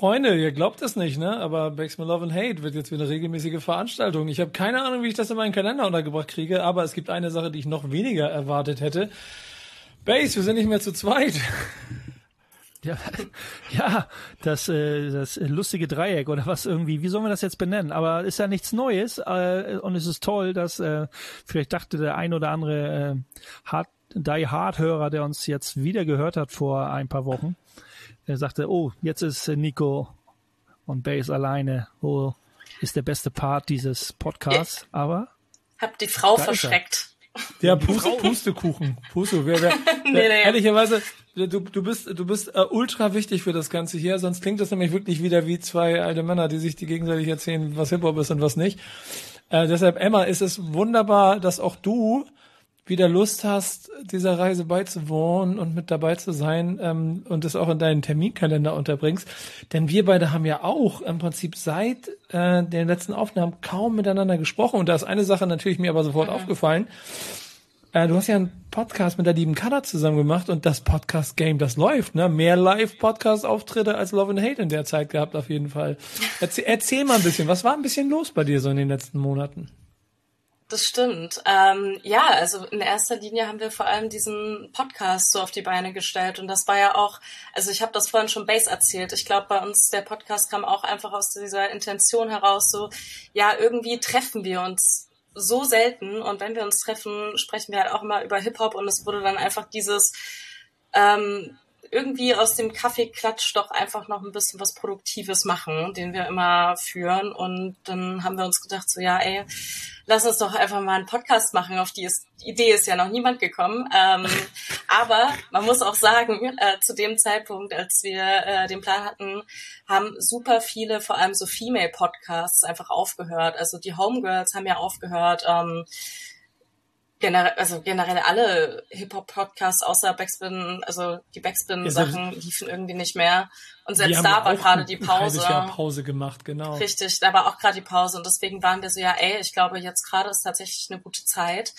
Freunde, ihr glaubt es nicht, ne? Aber Bass mit Love and Hate wird jetzt wieder eine regelmäßige Veranstaltung. Ich habe keine Ahnung, wie ich das in meinen Kalender untergebracht kriege, aber es gibt eine Sache, die ich noch weniger erwartet hätte. Bass, wir sind nicht mehr zu zweit. Ja, das lustige Dreieck oder was irgendwie, wie sollen wir das jetzt benennen? Aber ist ja nichts Neues und es ist toll, dass vielleicht dachte der ein oder andere Die Hard-Hörer, der uns jetzt wieder gehört hat vor ein paar Wochen, der sagte, oh, jetzt ist Nico und Bass alleine, wo ist der beste Part dieses Podcasts, aber hab die Frau verschreckt. Der Pustekuchen. Ehrlicherweise, du bist ultra wichtig für das Ganze hier, sonst klingt das nämlich wirklich wieder wie zwei alte Männer, die sich die gegenseitig erzählen, was Hip-Hop ist und was nicht. Deshalb, Emma, ist es wunderbar, dass auch du wieder Lust hast, dieser Reise beizuwohnen und mit dabei zu sein und das auch in deinen Terminkalender unterbringst. Denn wir beide haben ja auch im Prinzip seit den letzten Aufnahmen kaum miteinander gesprochen. Und da ist eine Sache natürlich mir aber sofort aufgefallen. Du hast ja einen Podcast mit der lieben Kada zusammen gemacht und das Podcast-Game, das läuft, ne? Mehr Live-Podcast-Auftritte als Love and Hate in der Zeit gehabt auf jeden Fall. Erzähl mal ein bisschen, was war ein bisschen los bei dir so in den letzten Monaten? Das stimmt. Also in erster Linie haben wir vor allem diesen Podcast so auf die Beine gestellt und das war ja auch, also ich habe das vorhin schon Bass erzählt, ich glaube bei uns, der Podcast kam auch einfach aus dieser Intention heraus, so, ja, irgendwie treffen wir uns so selten und wenn wir uns treffen, sprechen wir halt auch immer über Hip-Hop und es wurde dann einfach dieses irgendwie aus dem Kaffeeklatsch doch einfach noch ein bisschen was Produktives machen, den wir immer führen. Und dann haben wir uns gedacht, so ja, ey, lass uns doch einfach mal einen Podcast machen. Auf die Idee ist ja noch niemand gekommen. Aber man muss auch sagen, zu dem Zeitpunkt, als wir den Plan hatten, haben super viele, vor allem so Female-Podcasts, einfach aufgehört. Also die Homegirls haben ja aufgehört. Generell alle Hip-Hop-Podcasts außer Backspin, also die Backspin-Sachen liefen irgendwie nicht mehr. Und selbst da war gerade die Pause. Ein Jahr Pause gemacht, genau. Richtig, da war auch gerade die Pause. Und deswegen waren wir so, ja, ey, ich glaube, jetzt gerade ist tatsächlich eine gute Zeit.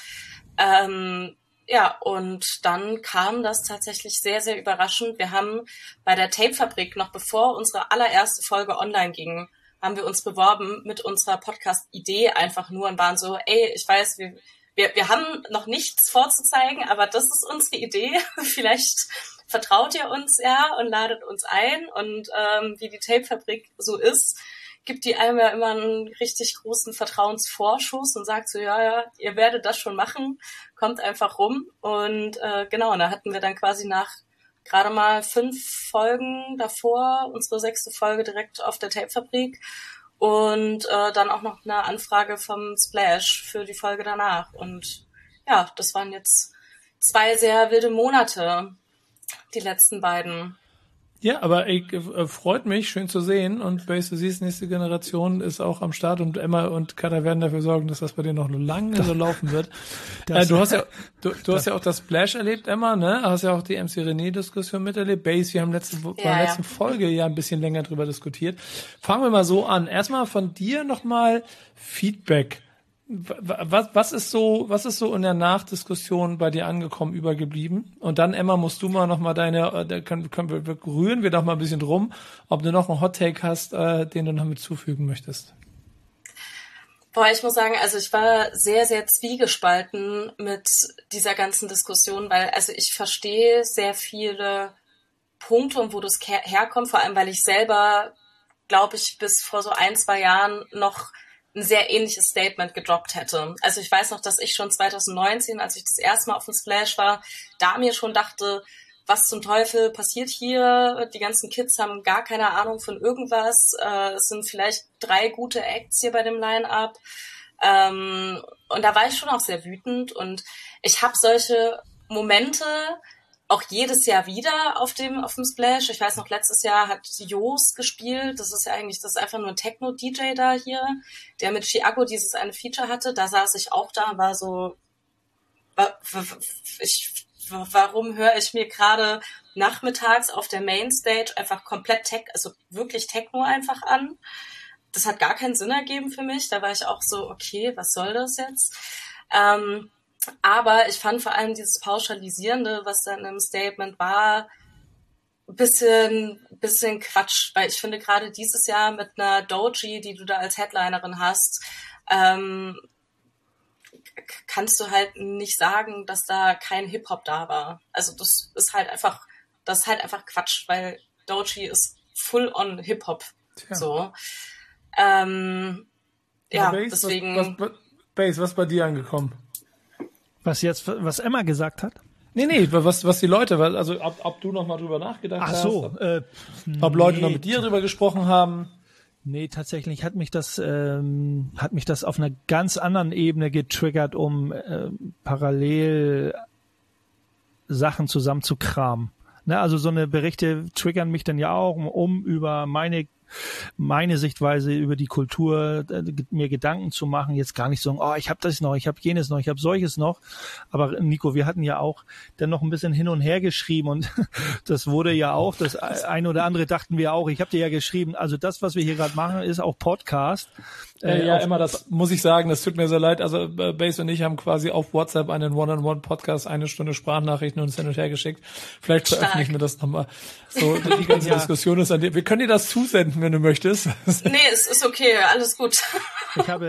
Und dann kam das tatsächlich sehr, sehr überraschend. Wir haben bei der Tape-Fabrik, noch bevor unsere allererste Folge online ging, haben wir uns beworben mit unserer Podcast-Idee einfach nur und waren so, ey, ich weiß, wir haben noch nichts vorzuzeigen, aber das ist unsere Idee. Vielleicht vertraut ihr uns ja und ladet uns ein. Und wie die Tape-Fabrik so ist, gibt die einem ja immer einen richtig großen Vertrauensvorschuss und sagt so, ja, ihr werdet das schon machen, kommt einfach rum. Und und da hatten wir dann quasi nach gerade mal 5 Folgen davor unsere 6. Folge direkt auf der Tape-Fabrik. Und dann auch noch eine Anfrage vom Splash für die Folge danach. Und ja, das waren jetzt 2 sehr wilde Monate, die letzten beiden. Ja, aber freut mich, schön zu sehen. Und Bass, du siehst, nächste Generation ist auch am Start und Emma und Kada werden dafür sorgen, dass das bei dir noch lange so laufen wird. Du hast ja auch das Splash erlebt, Emma, ne? Du hast ja auch die MC René-Diskussion miterlebt. Bass, wir haben bei der letzten Folge ja ein bisschen länger drüber diskutiert. Fangen wir mal so an. Erstmal von dir nochmal Feedback. Was ist so in der Nachdiskussion bei dir angekommen, übergeblieben? Und dann, Emma, musst du mal nochmal rühren wir doch mal ein bisschen drum, ob du noch einen Hot-Take hast, den du noch mitzufügen möchtest. Boah, ich muss sagen, also ich war sehr, sehr zwiegespalten mit dieser ganzen Diskussion, weil also ich verstehe sehr viele Punkte und wo das herkommt, vor allem weil ich selber, glaube ich, bis vor so 1-2 Jahren noch ein sehr ähnliches Statement gedroppt hätte. Also ich weiß noch, dass ich schon 2019, als ich das erste Mal auf dem Splash war, da mir schon dachte, was zum Teufel passiert hier? Die ganzen Kids haben gar keine Ahnung von irgendwas. Es sind vielleicht 3 gute Acts hier bei dem Line-Up. Und da war ich schon auch sehr wütend. Und ich habe solche Momente auch jedes Jahr wieder auf dem Splash. Ich weiß noch, letztes Jahr hat Jos gespielt. Das ist einfach nur ein Techno-DJ da hier, der mit Chiago dieses eine Feature hatte. Da saß ich auch da und war so, warum höre ich mir gerade nachmittags auf der Mainstage einfach komplett wirklich Techno einfach an? Das hat gar keinen Sinn ergeben für mich. Da war ich auch so, okay, was soll das jetzt? Aber ich fand vor allem dieses Pauschalisierende, was dann im Statement war, bisschen bisschen Quatsch, weil ich finde gerade dieses Jahr mit einer Doechii, die du da als Headlinerin hast, kannst du halt nicht sagen, dass da kein Hip-Hop da war. Also das ist halt einfach Quatsch, weil Doechii ist full on Hip-Hop. Tja. So. Bass, deswegen. Bass, was bei dir angekommen? Was Emma gesagt hat? Nee, was die Leute, also ob du noch mal drüber nachgedacht hast. Ob Leute noch mit dir drüber gesprochen haben. Nee, tatsächlich hat mich das auf einer ganz anderen Ebene getriggert, um parallel Sachen zusammenzukramen. Ne, also so eine Berichte triggern mich dann ja auch, um über meine Sichtweise über die Kultur mir Gedanken zu machen, jetzt gar nicht so, ich habe das noch, ich habe jenes noch, ich habe solches noch. Aber Nico, wir hatten ja auch dann noch ein bisschen hin und her geschrieben und das wurde ja auch, das eine oder andere dachten wir auch, ich habe dir ja geschrieben, also das, was wir hier gerade machen, ist auch Podcast. Emma, das muss ich sagen, das tut mir sehr leid. Also Bass und ich haben quasi auf WhatsApp einen One-on-One-Podcast, 1 Stunde Sprachnachrichten uns hin und her geschickt. Vielleicht veröffentlichen wir das nochmal. So, die ganze Diskussion ist an dir. Wir können dir das zusenden, wenn du möchtest. Nee, es ist okay, alles gut. Ich habe,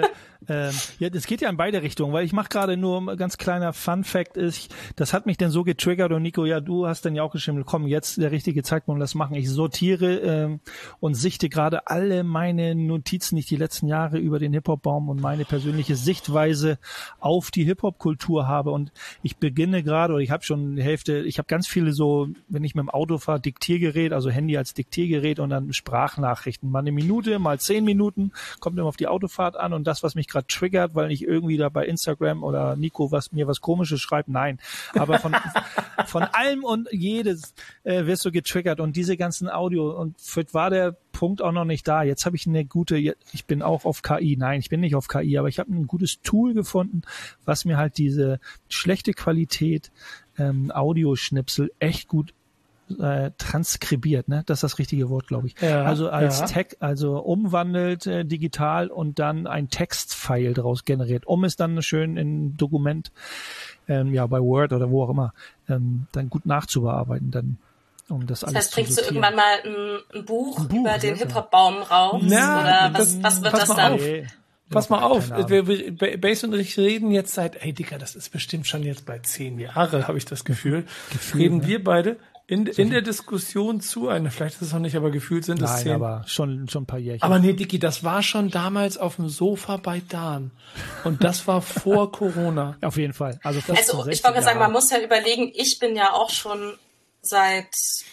es geht ja in beide Richtungen, weil ich mache gerade nur ein ganz kleiner Fun-Fact das hat mich dann so getriggert und Nico, ja, du hast dann ja auch geschrieben, komm, jetzt der richtige Zeitpunkt, das machen. Ich sortiere und sichte gerade alle meine Notizen, die ich die letzten Jahre über den Hip-Hop-Baum und meine persönliche Sichtweise auf die Hip-Hop-Kultur habe und ich beginne gerade, oder ich habe schon die Hälfte, ich habe ganz viele so, wenn ich mit dem Auto fahre, Diktiergerät, also Handy als Diktiergerät und dann Sprachnachrichten, mal 1 Minute, mal 10 Minuten, kommt immer auf die Autofahrt an und das, was mich gerade triggert, weil ich irgendwie da bei Instagram oder Nico mir was Komisches schreibt, nein. Aber von allem und jedes wirst du getriggert und diese ganzen Audio und war der Punkt auch noch nicht da. Jetzt habe ich ich bin auch auf KI. Nein, ich bin nicht auf KI, aber ich habe ein gutes Tool gefunden, was mir halt diese schlechte Qualität Audioschnipsel echt gut transkribiert, ne? Das ist das richtige Wort, glaube ich. Ja, also als Text, also umwandelt digital und dann ein Textfile daraus generiert, um es dann schön in Dokument, bei Word oder wo auch immer, dann gut nachzubearbeiten, dann um das alles zu bringst du irgendwann mal ein Buch über den Hip-Hop-Baum raus? Ja, oder was wird das dann? Pass mal auf, Bass und ich reden jetzt seit, Dicker, das ist bestimmt schon jetzt bei 10 Jahre, habe ich das Gefühl. Reden wir beide in der Diskussion vielleicht ist es noch nicht, aber gefühlt sind es 10. Nein, aber schon ein paar Jährchen. Aber nee, Dicky, das war schon damals auf dem Sofa bei Dan. Und das war vor Corona. Auf jeden Fall. Also ich wollte sagen, man muss ja überlegen, ich bin ja auch schon seit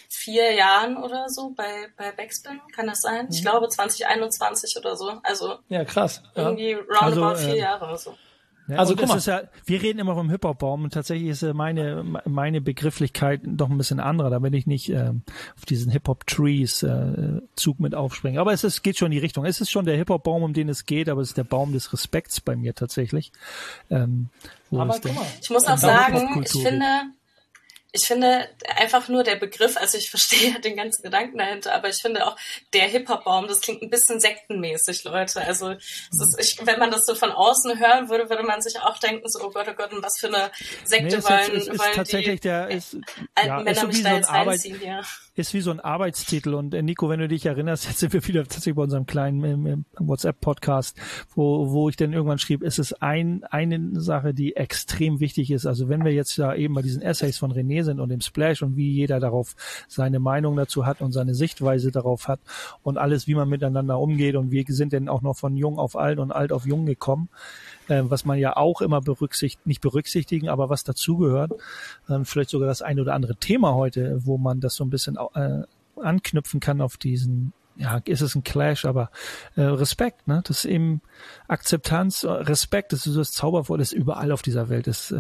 4 Jahren oder so bei Backspin, kann das sein? Ich glaube 2021 oder so. Also ja, krass. Irgendwie roundabout 4 Jahre oder so. Ja, also guck mal, wir reden immer vom Hip-Hop-Baum und tatsächlich ist meine Begrifflichkeit doch ein bisschen anderer, da will ich nicht auf diesen Hip-Hop-Trees Zug mit aufspringen. Aber geht schon in die Richtung. Es ist schon der Hip-Hop-Baum, um den es geht, aber es ist der Baum des Respekts bei mir tatsächlich. Aber guck mal. Ich muss auch sagen, ich finde einfach nur der Begriff, also ich verstehe den ganzen Gedanken dahinter, aber ich finde auch der Hip-Hop-Baum, das klingt ein bisschen sektenmäßig, Leute. Also wenn man das so von außen hören würde, würde man sich auch denken, so, oh Gott, und was für eine Sekte wollen tatsächlich die alten Männer mich da jetzt reinziehen hier. Ist wie so ein Arbeitstitel und Nico, wenn du dich erinnerst, jetzt sind wir wieder tatsächlich bei unserem kleinen WhatsApp-Podcast, wo ich dann irgendwann schrieb, es ist eine Sache, die extrem wichtig ist. Also wenn wir jetzt da eben bei diesen Essays von René sind und dem Splash und wie jeder darauf seine Meinung dazu hat und seine Sichtweise darauf hat und alles, wie man miteinander umgeht und wir sind dann auch noch von jung auf alt und alt auf jung gekommen, was man ja auch immer nicht berücksichtigen, aber was dazugehört. Vielleicht sogar das ein oder andere Thema heute, wo man das so ein bisschen anknüpfen kann auf diesen, ist es ein Clash, aber Respekt, ne? Das ist eben Akzeptanz, Respekt, das ist das Zauberwort, das ist überall auf dieser Welt, ist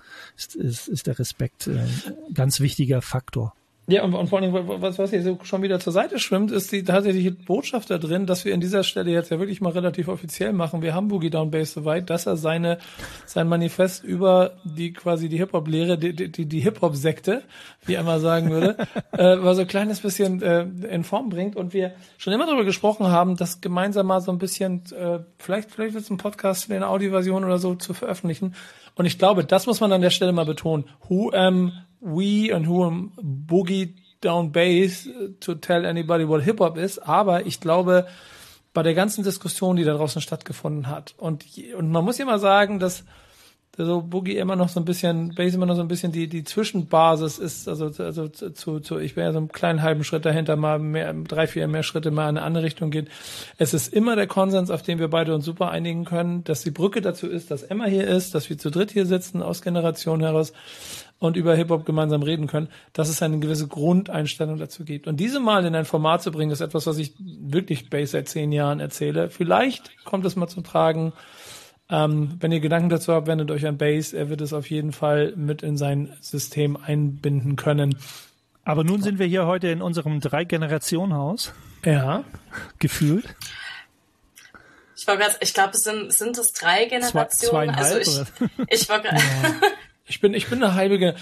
der Respekt ganz wichtiger Faktor. Ja, und vor allem, was hier so schon wieder zur Seite schwimmt, ist die tatsächliche Botschaft da drin, dass wir an dieser Stelle jetzt ja wirklich mal relativ offiziell machen. Wir haben Boogie Down Bass so weit, dass er sein Manifest über die Hip-Hop-Lehre, die Hip-Hop-Sekte, wie er mal sagen würde, mal so ein kleines bisschen in Form bringt und wir schon immer darüber gesprochen haben, das gemeinsam mal so ein bisschen, vielleicht wird es ein Podcast in der Audioversion oder so zu veröffentlichen. Und ich glaube, das muss man an der Stelle mal betonen. Who am we and who am Boogie down bass to tell anybody what Hip-Hop is, aber ich glaube, bei der ganzen Diskussion, die da draußen stattgefunden hat, und man muss ja mal sagen, dass so Boogie immer noch so ein bisschen, Bass immer noch so ein bisschen die Zwischenbasis ist, also ich wäre ja so einen kleinen halben Schritt dahinter, mal 3, 4 mehr Schritte mal in eine andere Richtung geht. Es ist immer der Konsens, auf den wir beide uns super einigen können, dass die Brücke dazu ist, dass Emma hier ist, dass wir zu dritt hier sitzen, aus Generationen heraus und über Hip-Hop gemeinsam reden können, dass es eine gewisse Grundeinstellung dazu gibt. Und diese mal in ein Format zu bringen, ist etwas, was ich wirklich Bass seit 10 Jahren erzähle. Vielleicht kommt es mal zum Tragen. Wenn ihr Gedanken dazu habt, wendet euch an Bass. Er wird es auf jeden Fall mit in sein System einbinden können. Aber nun sind wir hier heute in unserem 3-Generationen-Haus. Ja. Gefühlt. Ich glaube, sind es 3 Generationen? 2,5, also ich war gerade. Ich bin eine halbe,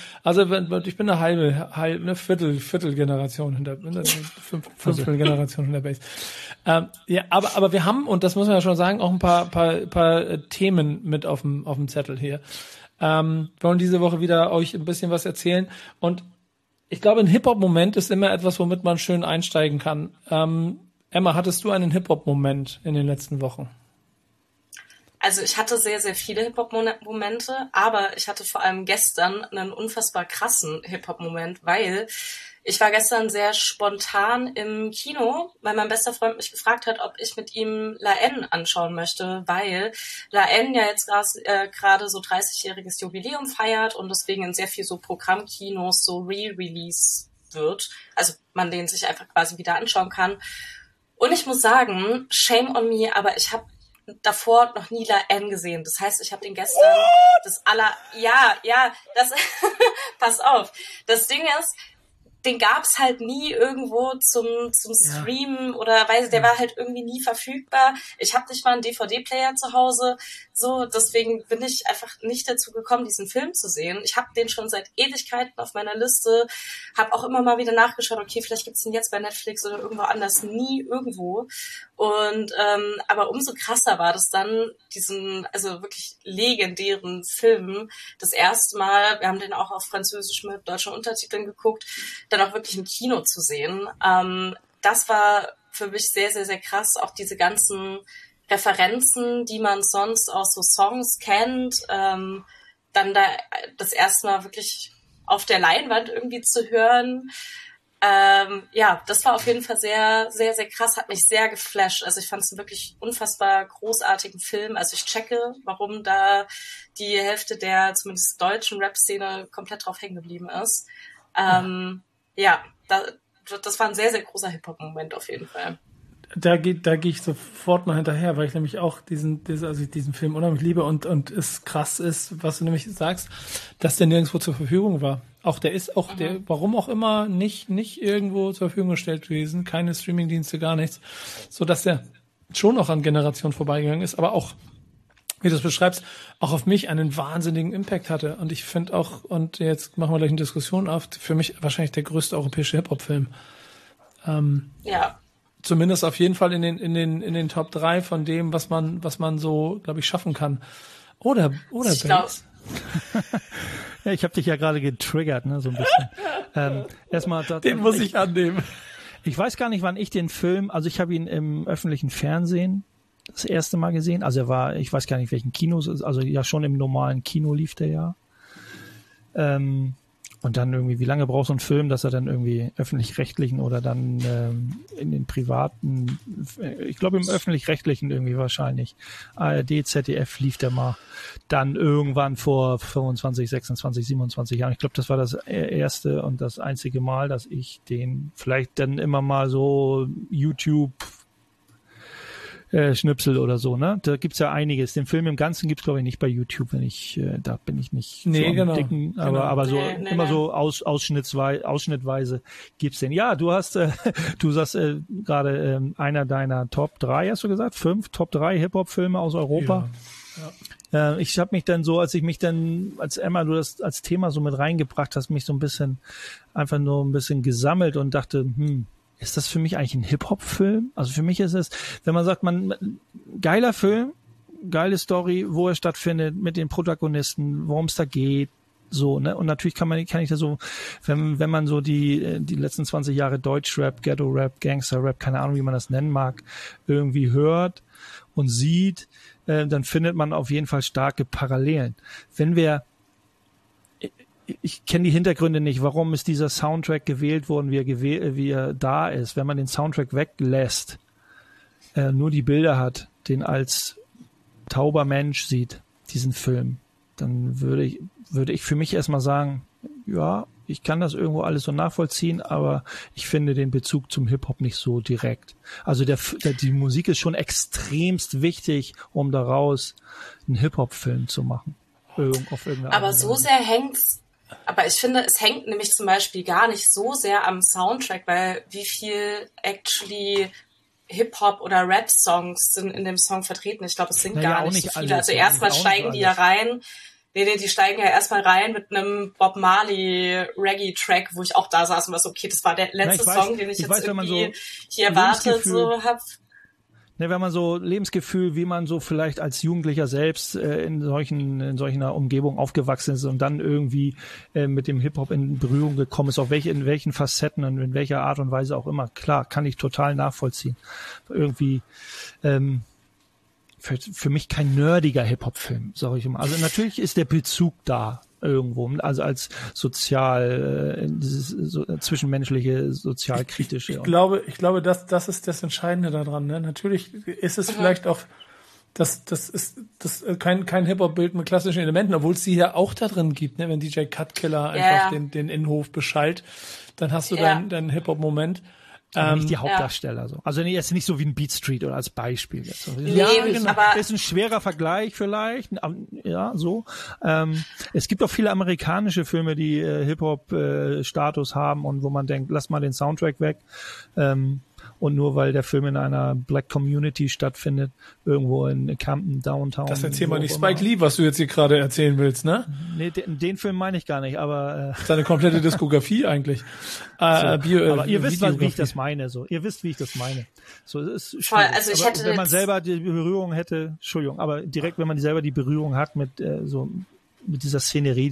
eine Viertelgeneration hinter, Fünftelgeneration hinter Bass. Ja, aber wir haben, und das muss man ja schon sagen, auch ein paar Themen mit auf dem Zettel hier. Wir wollen diese Woche wieder euch ein bisschen was erzählen. Und ich glaube, ein Hip-Hop-Moment ist immer etwas, womit man schön einsteigen kann. Emma, hattest du einen Hip-Hop-Moment in den letzten Wochen? Also ich hatte sehr, sehr viele Hip-Hop-Momente, aber ich hatte vor allem gestern einen unfassbar krassen Hip-Hop-Moment, weil ich war gestern sehr spontan im Kino, weil mein bester Freund mich gefragt hat, ob ich mit ihm La N anschauen möchte, weil La N ja jetzt gerade so 30-jähriges Jubiläum feiert und deswegen in sehr viel so Programmkinos so Re-Release wird. Also man den sich einfach quasi wieder anschauen kann. Und ich muss sagen, shame on me, aber ich habe davor noch nie La N gesehen. Das heißt, ich habe den gestern pass auf. Das Ding ist, den gab's halt nie irgendwo zum Streamen oder der war halt irgendwie nie verfügbar. Ich habe nicht mal einen DVD-Player zu Hause, so, deswegen bin ich einfach nicht dazu gekommen, diesen Film zu sehen. Ich habe den schon seit Ewigkeiten auf meiner Liste, habe auch immer mal wieder nachgeschaut, okay, vielleicht gibt's den jetzt bei Netflix oder irgendwo anders, nie irgendwo. Und aber umso krasser war das dann, diesen also wirklich legendären Film das erste Mal, wir haben den auch auf Französisch mit deutschen Untertiteln geguckt, dann auch wirklich im Kino zu sehen. Das war für mich sehr, sehr, sehr krass. Auch diese ganzen Referenzen, die man sonst aus so Songs kennt, dann da das erste Mal wirklich auf der Leinwand irgendwie zu hören. Das war auf jeden Fall sehr, sehr, sehr krass, hat mich sehr geflasht. Also ich fand es einen wirklich unfassbar großartigen Film. Also ich checke, warum da die Hälfte der zumindest deutschen Rap-Szene komplett drauf hängen geblieben ist. Das war ein sehr, sehr großer Hip-Hop-Moment auf jeden Fall. Da gehe ich sofort mal hinterher, weil ich nämlich auch diesen Film unheimlich liebe und es krass ist, was du nämlich sagst, dass der nirgendwo zur Verfügung war. Auch der ist auch der, warum auch immer, nicht irgendwo zur Verfügung gestellt gewesen, keine Streamingdienste, gar nichts, so dass der schon noch an Generationen vorbeigegangen ist, aber auch, wie du es beschreibst, auch auf mich einen wahnsinnigen Impact hatte. Und ich finde auch, und jetzt machen wir gleich eine Diskussion auf, für mich wahrscheinlich der größte europäische Hip-Hop-Film. Zumindest auf jeden Fall in den Top 3 von dem, was man so, glaube ich, schaffen kann. Oder Bass. Ja, ich habe dich ja gerade getriggert, ne, so ein bisschen. Erstmal, den muss ich annehmen. Ich weiß gar nicht, wann ich den Film, also ich habe ihn im öffentlichen Fernsehen das erste Mal gesehen. Also er war, ich weiß gar nicht, welchen Kinos, also ja schon im normalen Kino lief der ja. Und dann irgendwie, wie lange braucht so ein Film, dass er dann irgendwie öffentlich-rechtlichen oder dann in den privaten, ich glaube im öffentlich-rechtlichen irgendwie wahrscheinlich, ARD, ZDF lief der mal dann irgendwann vor 25, 26, 27 Jahren. Ich glaube, das war das erste und das einzige Mal, dass ich den vielleicht dann immer mal so YouTube Schnipsel oder so, ne? Da gibt's ja einiges. Den Film im Ganzen gibt's, glaube ich, nicht bei YouTube, da bin ich nicht so am dicken, aber so immer so ausschnittweise gibt's den. Ja, du sagst gerade einer deiner Top 3, hast du gesagt? 5 Top 3 Hip-Hop-Filme aus Europa. Ja. Ich habe mich dann so, als Emma, du das als Thema so mit reingebracht hast, mich so ein bisschen, einfach nur ein bisschen gesammelt und dachte, ist das für mich eigentlich ein Hip-Hop-Film? Also für mich ist es, wenn man sagt, geiler Film, geile Story, wo er stattfindet, mit den Protagonisten, worum es da geht, So, ne? Und natürlich kann ich da so, wenn man so die letzten 20 Jahre Deutschrap, Ghetto-Rap, Gangster-Rap, keine Ahnung, wie man das nennen mag, irgendwie hört und sieht, dann findet man auf jeden Fall starke Parallelen. Ich kenne die Hintergründe nicht, warum ist dieser Soundtrack gewählt worden, wie er da ist. Wenn man den Soundtrack weglässt, nur die Bilder hat, den als tauber Mensch sieht, diesen Film, dann würde ich für mich erstmal sagen, ja, ich kann das irgendwo alles so nachvollziehen, aber ich finde den Bezug zum Hip-Hop nicht so direkt. Also die Musik ist schon extremst wichtig, um daraus einen Hip-Hop-Film zu machen. Auf irgendeine Aber so sehr hängt's. Aber ich finde, es hängt nämlich zum Beispiel gar nicht so sehr am Soundtrack, weil wie viel actually Hip-Hop oder Rap-Songs sind in dem Song vertreten. Ich glaube, es sind gar nicht so viele. Also erstmal steigen die ja rein. Nee, die steigen ja erstmal rein mit einem Bob Marley Reggae-Track, wo ich auch da saß und war so, okay, das war der letzte Song, den ich jetzt irgendwie hier erwartet so habe. Ne, wenn man so Lebensgefühl, wie man so vielleicht als Jugendlicher selbst in solcher Umgebung aufgewachsen ist und dann irgendwie mit dem Hip-Hop in Berührung gekommen ist, in welchen Facetten und in welcher Art und Weise auch immer. Klar, kann ich total nachvollziehen. Irgendwie für mich kein nerdiger Hip-Hop-Film, sage ich immer. Also natürlich ist der Bezug da irgendwo, also als zwischenmenschliche, sozialkritische. Ich glaube, das ist das Entscheidende daran. Ne? Natürlich ist es vielleicht auch, das ist kein Hip-Hop-Bild mit klassischen Elementen, obwohl es die ja auch da drin gibt. Ne? Wenn DJ Cutkiller einfach den Innenhof beschallt, dann hast du deinen Hip-Hop-Moment. Nicht die Hauptdarsteller so. Also jetzt nicht so wie ein Beat Street oder als Beispiel jetzt. Ja, genau. Aber ist ein schwerer Vergleich vielleicht. Ja, so. Es gibt auch viele amerikanische Filme, die Hip-Hop-Status haben und wo man denkt, lass mal den Soundtrack weg. Und nur weil der Film in einer Black Community stattfindet, irgendwo in Camden, Downtown. Das erzähl mal nicht Spike Lee, was du jetzt hier gerade erzählen willst, ne? Nee, den Film meine ich gar nicht, aber seine komplette Diskografie eigentlich. Aber ihr wisst, wie ich das meine. So, ihr wisst, wie ich das meine. So, es ist voll, also ich hätte wenn man selber die Berührung hätte, Entschuldigung, aber direkt, wenn man selber die Berührung hat mit dieser Szenerie,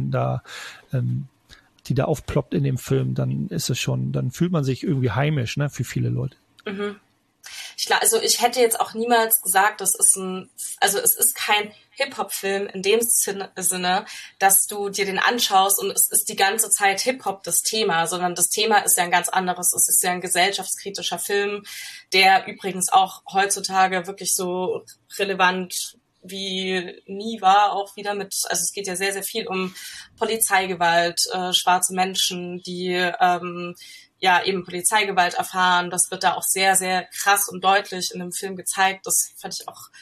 die da aufploppt in dem Film, dann ist es schon, dann fühlt man sich irgendwie heimisch, ne, für viele Leute. Mhm. Ich hätte jetzt auch niemals gesagt, es ist kein Hip-Hop-Film in dem Sinne, dass du dir den anschaust und es ist die ganze Zeit Hip-Hop das Thema, sondern das Thema ist ja ein ganz anderes. Es ist ja ein gesellschaftskritischer Film, der übrigens auch heutzutage wirklich so relevant wie nie war, auch wieder also es geht ja sehr, sehr viel um Polizeigewalt, schwarze Menschen, die eben Polizeigewalt erfahren. Das wird da auch sehr, sehr krass und deutlich in dem Film gezeigt. Das fand ich auch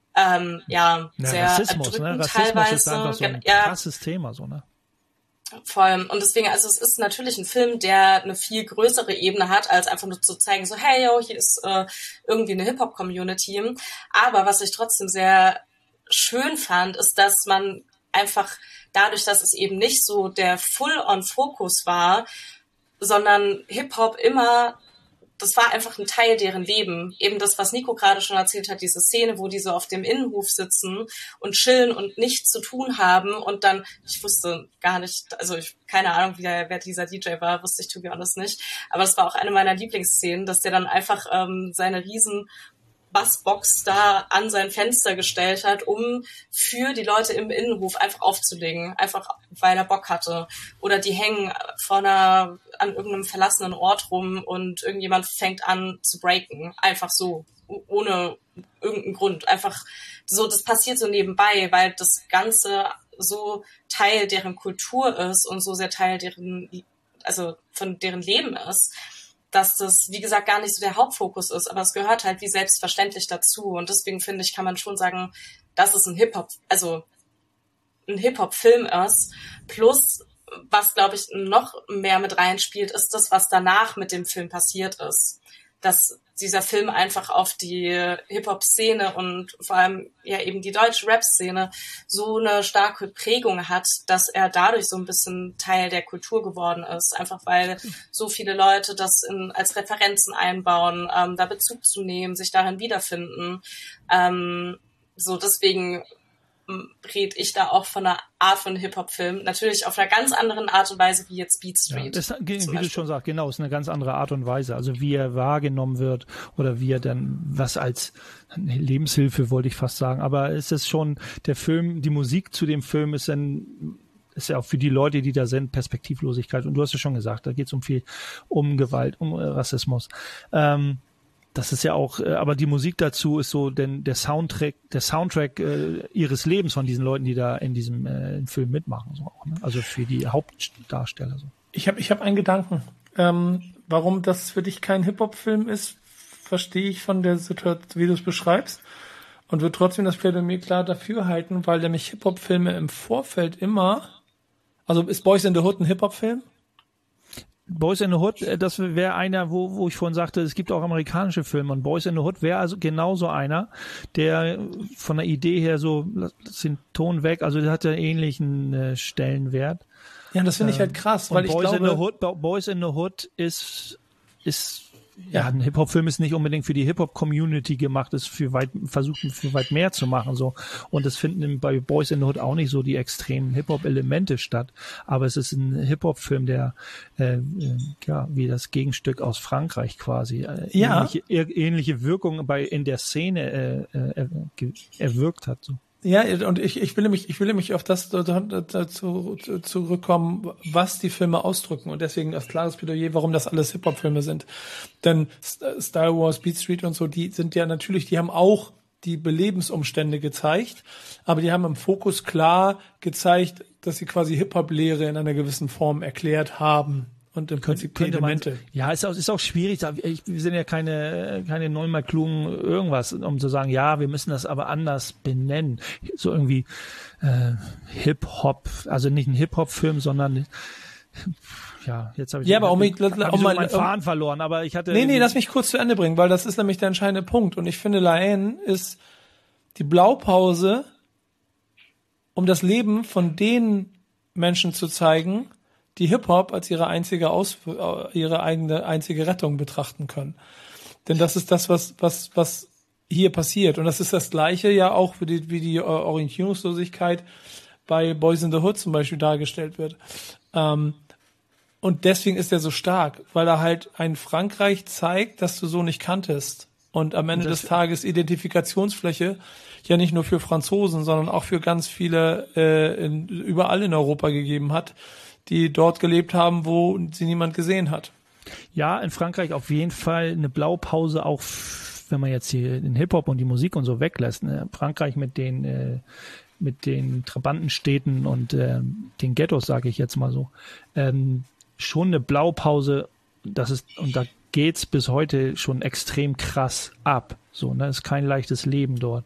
sehr Rassismus, erdrückend, ne? teilweise. Rassismus ist einfach so ein krasses Thema, so, ne? Voll. Und deswegen, also es ist natürlich ein Film, der eine viel größere Ebene hat, als einfach nur zu zeigen, so, hey, yo, hier ist irgendwie eine Hip-Hop-Community. Aber was ich trotzdem sehr schön fand, ist, dass man einfach dadurch, dass es eben nicht so der Full-on-Fokus war, sondern Hip-Hop das war einfach ein Teil deren Leben. Eben das, was Nico gerade schon erzählt hat, diese Szene, wo die so auf dem Innenhof sitzen und chillen und nichts zu tun haben und dann, ich wusste gar nicht, also keine Ahnung, wer dieser DJ war, wusste ich to be honest nicht, aber es war auch eine meiner Lieblingsszenen, dass der dann einfach seine riesen Bassbox da an sein Fenster gestellt hat, um für die Leute im Innenhof einfach aufzulegen, einfach weil er Bock hatte. Oder die hängen an irgendeinem verlassenen Ort rum und irgendjemand fängt an zu breaken. Einfach so, ohne irgendeinen Grund. Einfach so, das passiert so nebenbei, weil das Ganze so Teil deren Kultur ist und so sehr Teil von deren Leben ist, dass das, wie gesagt, gar nicht so der Hauptfokus ist, aber es gehört halt wie selbstverständlich dazu. Und deswegen finde ich, kann man schon sagen, dass es ein Hip-Hop-Film ist. Plus, was, glaube ich, noch mehr mit reinspielt, ist das, was danach mit dem Film passiert ist. Dass dieser Film einfach auf die Hip-Hop-Szene und vor allem ja eben die deutsche Rap-Szene so eine starke Prägung hat, dass er dadurch so ein bisschen Teil der Kultur geworden ist. Einfach weil so viele Leute das als Referenzen einbauen, da Bezug zu nehmen, sich darin wiederfinden. Deswegen rede ich da auch von einer Art von Hip-Hop-Film. Natürlich auf einer ganz anderen Art und Weise wie jetzt Beat Street. Ja, wie du schon sagst, genau, ist eine ganz andere Art und Weise. Also wie er wahrgenommen wird oder wie er dann was als Lebenshilfe, wollte ich fast sagen. Aber es ist schon der Film, die Musik zu dem Film ist ja auch für die Leute, die da sind, Perspektivlosigkeit. Und du hast ja schon gesagt, da geht es um Gewalt, um Rassismus. Das ist ja auch, aber die Musik dazu ist so, denn der Soundtrack ihres Lebens von diesen Leuten, die da in diesem Film mitmachen, so auch, ne? Also für die Hauptdarsteller so. Ich hab einen Gedanken. Warum das für dich kein Hip-Hop-Film ist, verstehe ich von der Situation, wie du es beschreibst, und würde trotzdem das Plädoyer klar dafür halten, weil nämlich Hip-Hop-Filme im Vorfeld immer, also ist Boys in the Hood ein Hip-Hop-Film? Boys in the Hood, das wäre einer, wo ich vorhin sagte, es gibt auch amerikanische Filme, und Boys in the Hood wäre also genauso einer, der von der Idee her so, lass den Ton weg, also der hat ja ähnlichen Stellenwert. Ja, das finde ich halt krass, weil ich glaube... Boys in the Hood ist ja, ein Hip-Hop-Film ist nicht unbedingt für die Hip-Hop-Community gemacht, ist versucht für weit mehr zu machen, so. Und es finden bei Boys in the Hood auch nicht so die extremen Hip-Hop-Elemente statt. Aber es ist ein Hip-Hop-Film, der, wie das Gegenstück aus Frankreich quasi, ähnliche Wirkung in der Szene, erwirkt hat, so. Ja, und ich will nämlich auf das dazu zurückkommen, was die Filme ausdrücken, und deswegen das klares Plädoyer, warum das alles Hip-Hop-Filme sind. Denn Star Wars, Beat Street und so, die sind ja natürlich, die haben auch die Belebensumstände gezeigt, aber die haben im Fokus klar gezeigt, dass sie quasi Hip-Hop-Lehre in einer gewissen Form erklärt haben. Und im Prinzip die Elemente. Ja, ist auch schwierig. Wir sind ja keine neunmal klugen irgendwas, um zu sagen, ja, wir müssen das aber anders benennen. So irgendwie Hip-Hop, also nicht ein Hip-Hop-Film, sondern jetzt habe ich meinen Faden verloren, aber ich hatte... Nee, lass mich kurz zu Ende bringen, weil das ist nämlich der entscheidende Punkt. Und ich finde, La Haine ist die Blaupause, um das Leben von den Menschen zu zeigen, die Hip-Hop als ihre einzige Rettung betrachten können. Denn das ist das, was hier passiert. Und das ist das Gleiche ja auch wie die Orientierungslosigkeit bei Boys in the Hood zum Beispiel dargestellt wird. Und deswegen ist er so stark, weil er halt ein Frankreich zeigt, das du so nicht kanntest. Und am Ende des Tages Identifikationsfläche ja nicht nur für Franzosen, sondern auch für ganz viele überall in Europa gegeben hat, die dort gelebt haben, wo sie niemand gesehen hat. Ja, in Frankreich auf jeden Fall eine Blaupause, auch wenn man jetzt hier den Hip-Hop und die Musik und so weglässt. Ne? Frankreich mit den Trabantenstädten und den Ghettos, sage ich jetzt mal so. Schon eine Blaupause, und da geht's bis heute schon extrem krass ab. So, ne, ist kein leichtes Leben dort.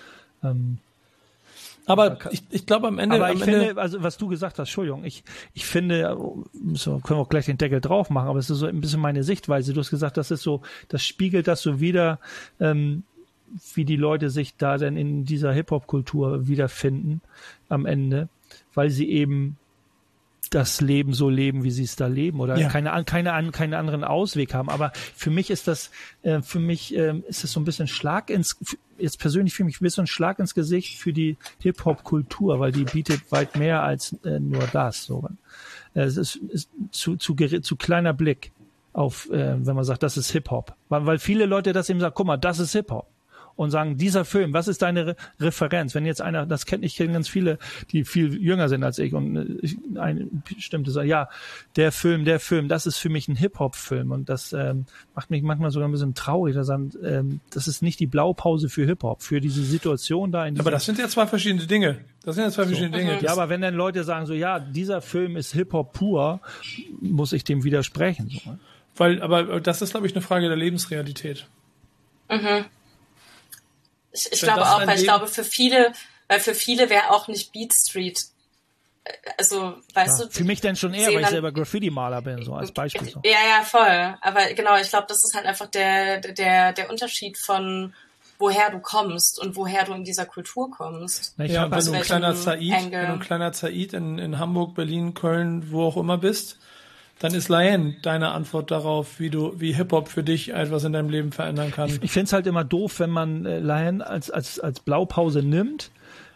Aber ich glaube am Ende... Aber ich finde, also was du gesagt hast, Entschuldigung, ich finde, können wir auch gleich den Deckel drauf machen, aber es ist so ein bisschen meine Sichtweise. Du hast gesagt, das spiegelt das so wider, wie die Leute sich da denn in dieser Hip-Hop-Kultur wiederfinden am Ende, weil sie eben das Leben so leben, wie sie es da leben, oder keine anderen Ausweg haben. Aber für mich ist das so ein bisschen jetzt persönlich für mich ein bisschen Schlag ins Gesicht für die Hip-Hop-Kultur, weil die bietet weit mehr als nur das. So. Es ist zu kleiner Blick auf, wenn man sagt, das ist Hip-Hop. Weil viele Leute das eben sagen, guck mal, das ist Hip-Hop. Und sagen, dieser Film, was ist deine Referenz? Wenn jetzt einer, ich kenne ganz viele, die viel jünger sind als ich, und ein bestimmte sagen, ja, der Film, das ist für mich ein Hip-Hop-Film, und das macht mich manchmal sogar ein bisschen traurig, dass das ist nicht die Blaupause für Hip-Hop, für diese Situation da. Aber das sind ja zwei verschiedene Dinge. Ja, aber wenn dann Leute sagen so, ja, dieser Film ist Hip-Hop pur, muss ich dem widersprechen. So. Aber das ist, glaube ich, eine Frage der Lebensrealität. Mhm. Ich glaube auch, weil ich glaube, für viele wäre auch nicht Beat Street, also, weißt du. Für mich dann schon eher, weil ich selber Graffiti-Maler bin, so als Beispiel. So. Ja, voll. Aber genau, ich glaube, das ist halt einfach der Unterschied von woher du kommst und woher du in dieser Kultur kommst. Ja, wenn du ein kleiner Zaid in Hamburg, Berlin, Köln, wo auch immer bist, dann ist La Haine deine Antwort darauf, wie Hip-Hop für dich etwas in deinem Leben verändern kann. Ich finde es halt immer doof, wenn man La Haine als Blaupause nimmt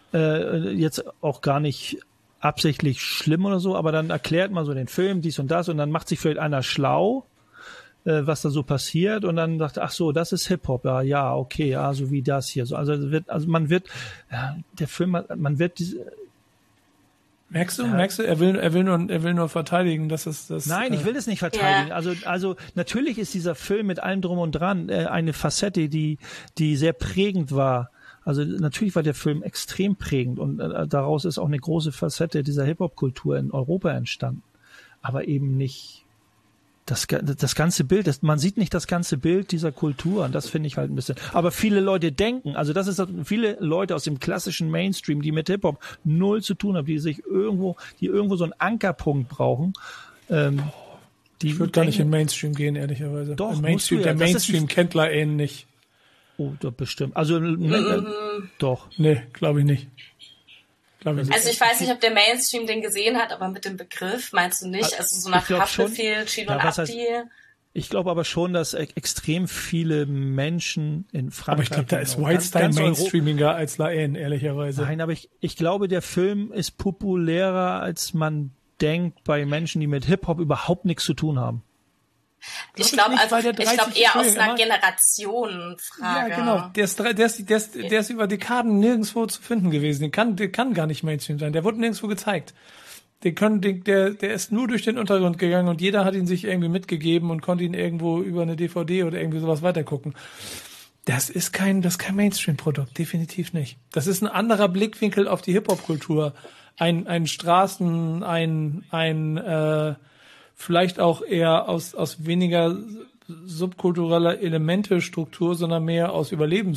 jetzt auch gar nicht absichtlich schlimm oder so, aber dann erklärt man so den Film, dies und das, und dann macht sich vielleicht einer schlau, was da so passiert, und dann sagt, ach so, das ist Hip-Hop, ja, okay, ja, so wie das hier. So, also man wird, der Film, man wird diese. Merkst du, er will nur verteidigen, dass es das. Nein, ich will es nicht verteidigen. Also natürlich ist dieser Film mit allem drum und dran eine Facette, die sehr prägend war. Also natürlich war der Film extrem prägend, und daraus ist auch eine große Facette dieser Hip-Hop-Kultur in Europa entstanden. Aber eben nicht das ganze Bild. Man sieht nicht das ganze Bild dieser Kultur, und das finde ich halt ein bisschen. Aber viele Leute denken, also das ist viele Leute aus dem klassischen Mainstream, die mit Hip-Hop null zu tun haben, die irgendwo so einen Ankerpunkt brauchen. Ich würde gar nicht in Mainstream gehen, ehrlicherweise. Doch, der Mainstream kennt LaN nicht. Oh, doch bestimmt. Also doch. Nee, glaube ich nicht. Also ich weiß nicht, ob der Mainstream den gesehen hat, aber mit dem Begriff meinst du nicht? Also so nach Haftbefehl, Chino und Abdi. Ich glaube aber schon, dass extrem viele Menschen in Frankreich. Aber ich glaube, da ist Wildstyle mainstreamiger als LaN, ehrlicherweise. Nein, aber ich glaube, der Film ist populärer, als man denkt, bei Menschen, die mit Hip-Hop überhaupt nichts zu tun haben. Ich glaube eher aus einer Generationenfrage. Ja, genau. Der ist über Dekaden nirgendwo zu finden gewesen. Der kann gar nicht Mainstream sein. Der wurde nirgendwo gezeigt. Der ist nur durch den Untergrund gegangen, und jeder hat ihn sich irgendwie mitgegeben und konnte ihn irgendwo über eine DVD oder irgendwie sowas weitergucken. Das ist kein Mainstream-Produkt. Definitiv nicht. Das ist ein anderer Blickwinkel auf die Hip-Hop-Kultur. Ein Straßen, vielleicht auch eher aus weniger subkultureller Elemente-Struktur, sondern mehr aus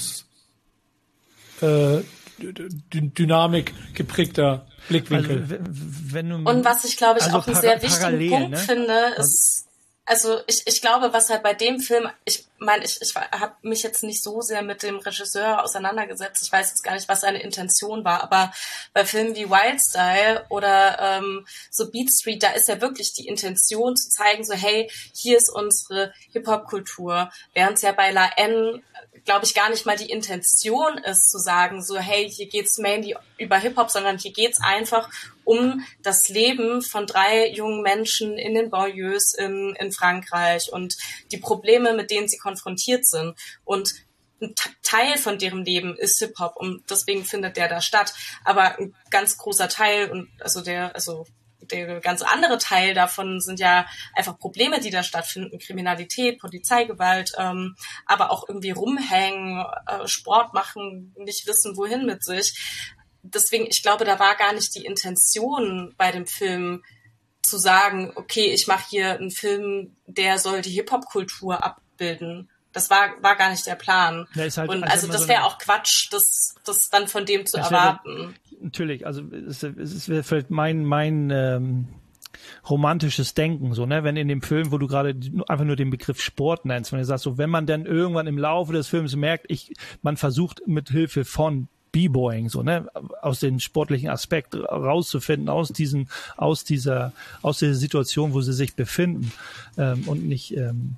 Dynamik geprägter Blickwinkel. Und was ich, glaube ich, auch einen sehr wichtigen Punkt finde, ist, also ich glaube, was halt bei dem Film, ich habe mich jetzt nicht so sehr mit dem Regisseur auseinandergesetzt, ich weiß jetzt gar nicht, was seine Intention war, aber bei Filmen wie Wildstyle oder so Beat Street, da ist ja wirklich die Intention zu zeigen, so hey, hier ist unsere Hip-Hop-Kultur, während es ja bei LaN, glaube ich, gar nicht mal die Intention ist, zu sagen, so hey, hier geht's mainly über Hip-Hop, sondern hier geht's einfach um das Leben von 3 jungen Menschen in den Banlieues in Frankreich und die Probleme, mit denen sie konfrontiert sind. Und ein Teil von deren Leben ist Hip-Hop, und deswegen findet der da statt. Aber ein ganz großer Teil, und der ganz andere Teil davon sind ja einfach Probleme, die da stattfinden, Kriminalität, Polizeigewalt, aber auch irgendwie rumhängen, Sport machen, nicht wissen, wohin mit sich. Deswegen, ich glaube, da war gar nicht die Intention bei dem Film zu sagen, okay, ich mache hier einen Film, der soll die Hip-Hop-Kultur abbilden. Das war gar nicht der Plan. Halt, und also das wäre auch Quatsch, das dann von dem zu erwarten. Natürlich, also es wäre vielleicht mein romantisches Denken, so, ne, wenn in dem Film, wo du gerade einfach nur den Begriff Sport nennst, wenn du sagst, so, wenn man dann irgendwann im Laufe des Films merkt, man versucht mit Hilfe von B-Boying, so, ne, aus dem sportlichen Aspekt rauszufinden, aus dieser Situation, wo sie sich befinden, und nicht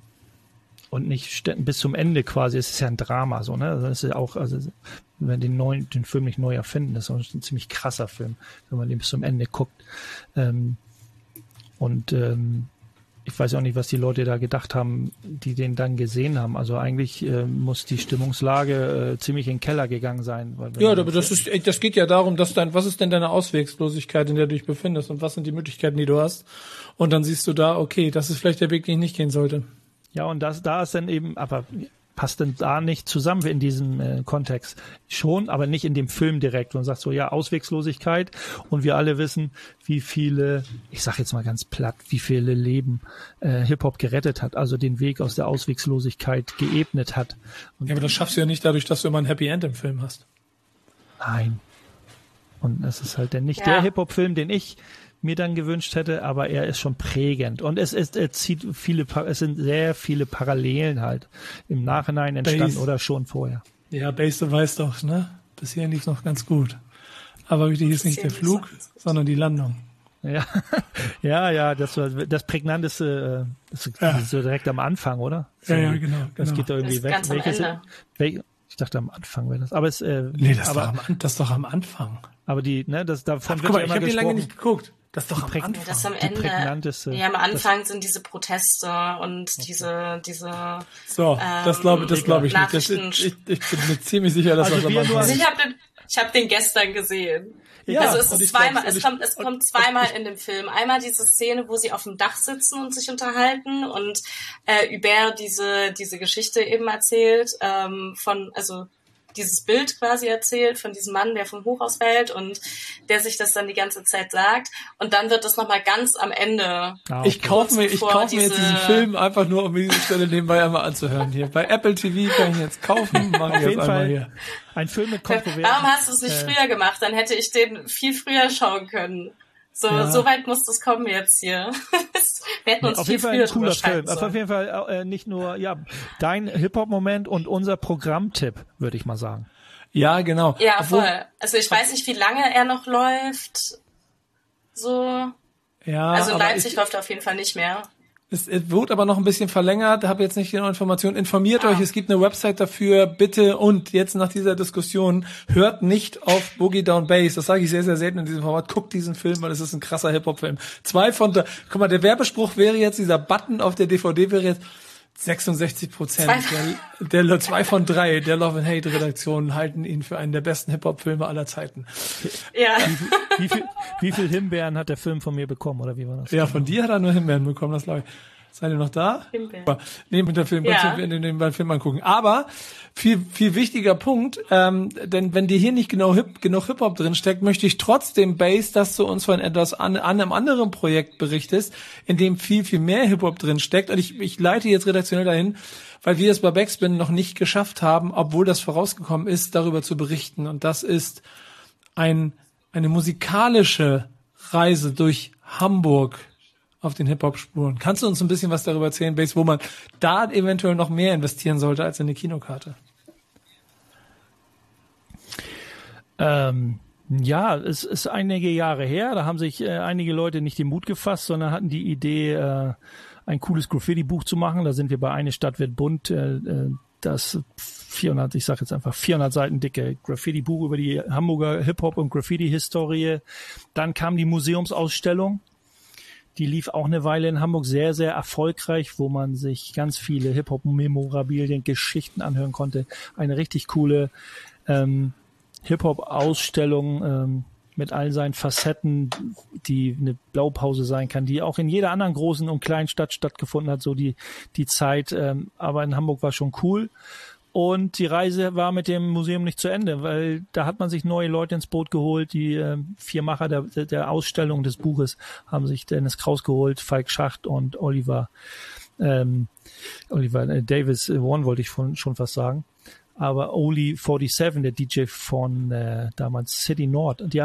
bis zum Ende quasi. Es ist ja ein Drama, so, ne, also es ist ja auch, also wenn den Film nicht neu erfinden, das ist auch ein ziemlich krasser Film, wenn man den bis zum Ende guckt. Ich weiß auch nicht, was die Leute da gedacht haben, die den dann gesehen haben. Also eigentlich muss die Stimmungslage ziemlich in den Keller gegangen sein. Ja, aber das geht ja darum, was ist denn deine Auswegslosigkeit, in der du dich befindest, und was sind die Möglichkeiten, die du hast? Und dann siehst du da, okay, das ist vielleicht der Weg, den ich nicht gehen sollte. Ja, und da ist dann eben, aber passt denn da nicht zusammen in diesem Kontext? Schon, aber nicht in dem Film direkt. Und sagst so, ja, Auswegslosigkeit, und wir alle wissen, wie viele, ich sag jetzt mal ganz platt, wie viele Leben Hip-Hop gerettet hat, also den Weg aus der Auswegslosigkeit geebnet hat. Und ja, aber das schaffst du ja nicht dadurch, dass du immer ein Happy End im Film hast. Nein. Und es ist halt dann nicht der Hip-Hop-Film, den ich mir dann gewünscht hätte, aber er ist schon prägend, und es sind sehr viele Parallelen halt im Nachhinein entstanden oder schon vorher. Ja, Base, du weißt doch, ne? Bis hierhin lief noch ganz gut. Aber wichtig ist nicht der Flug, sondern die Landung. Ja, ja, das war das Prägnanteste, das ist so direkt am Anfang, oder? So, ja, genau. Das geht da irgendwie weg. Ganz am Ende. Ich dachte am Anfang wäre das. Aber es, nee, das ist doch am Anfang. Aber davon wird ja immer gesprochen. Ich habe den lange nicht geguckt. Das ist doch am Anfang. Das ist am Ende. Ja, am Anfang sind diese Proteste und diese. So, das glaube ich nicht. Ich bin mir ziemlich sicher, dass das am Anfang ist. Ich habe den gestern gesehen. Ja, also es kommt zweimal in dem Film. Einmal diese Szene, wo sie auf dem Dach sitzen und sich unterhalten und Hubert diese Geschichte eben erzählt, dieses Bild quasi erzählt von diesem Mann, der vom Hochhaus fällt und der sich das dann die ganze Zeit sagt. Und dann wird das nochmal ganz am Ende. Ich kaufe mir jetzt diesen Film einfach nur, um mir diese Stelle nebenbei einmal anzuhören hier. Bei Apple TV kann ich jetzt kaufen, mache ich jetzt einmal hier. Ein Film mit Kontroversen. Warum hast du es nicht früher gemacht? Dann hätte ich den viel früher schauen können. So weit muss das kommen jetzt hier. Wir hätten uns auf jeden Fall ein cooler Film. Auf jeden Fall nicht nur dein Hip-Hop-Moment und unser Programmtipp, würde ich mal sagen. Ja, genau. Ja, voll. Also ich weiß nicht, wie lange er noch läuft. So. Ja. Also in Leipzig läuft er auf jeden Fall nicht mehr. Es wird aber noch ein bisschen verlängert, habe jetzt nicht genau Informationen. Informiert euch, es gibt eine Website dafür, bitte, und jetzt nach dieser Diskussion, hört nicht auf Boogie Down Bass. Das sage ich sehr, sehr selten in diesem Format. Guckt diesen Film, weil es ist ein krasser Hip-Hop-Film. Guck mal, der Werbespruch wäre jetzt, dieser Button auf der DVD wäre jetzt 66%. Der 2 von 3 der Love and Hate Redaktion halten ihn für einen der besten Hip-Hop-Filme aller Zeiten. Ja. Wie viel Himbeeren hat der Film von mir bekommen, oder wie war das? Ja, von dir hat er nur Himbeeren bekommen, das glaube ich. Seid ihr noch da? Himbeeren. Neben der Film, den Film angucken. Aber viel wichtiger Punkt, denn wenn dir hier nicht genug Hip-Hop drin steckt, möchte ich trotzdem, Bass, dass du uns von etwas an einem anderen Projekt berichtest, in dem viel mehr Hip-Hop drin steckt. Und ich leite jetzt redaktionell dahin, weil wir es bei Backspin noch nicht geschafft haben, obwohl das vorausgekommen ist, darüber zu berichten. Und das ist eine musikalische Reise durch Hamburg auf den Hip-Hop-Spuren. Kannst du uns ein bisschen was darüber erzählen, Bass, wo man da eventuell noch mehr investieren sollte als in eine Kinokarte? Ja, es ist einige Jahre her. Da haben sich einige Leute nicht den Mut gefasst, sondern hatten die Idee, ein cooles Graffiti-Buch zu machen. Da sind wir bei Eine Stadt wird bunt, das 400 Seiten dicke Graffiti-Buch über die Hamburger Hip-Hop- und Graffiti-Historie. Dann kam die Museumsausstellung. Die lief auch eine Weile in Hamburg, sehr, sehr erfolgreich, wo man sich ganz viele Hip-Hop-Memorabilien, Geschichten anhören konnte. Eine richtig coole Hip-Hop-Ausstellung mit all seinen Facetten, die eine Blaupause sein kann, die auch in jeder anderen großen und kleinen Stadt stattgefunden hat, so die Zeit. Aber in Hamburg war schon cool. Und die Reise war mit dem Museum nicht zu Ende, weil da hat man sich neue Leute ins Boot geholt. Die 4 Macher der Ausstellung des Buches haben sich Dennis Kraus geholt, Falk Schacht und Oliver Davis One wollte ich schon fast sagen. Aber Oli 47, der DJ von damals City Nord. Und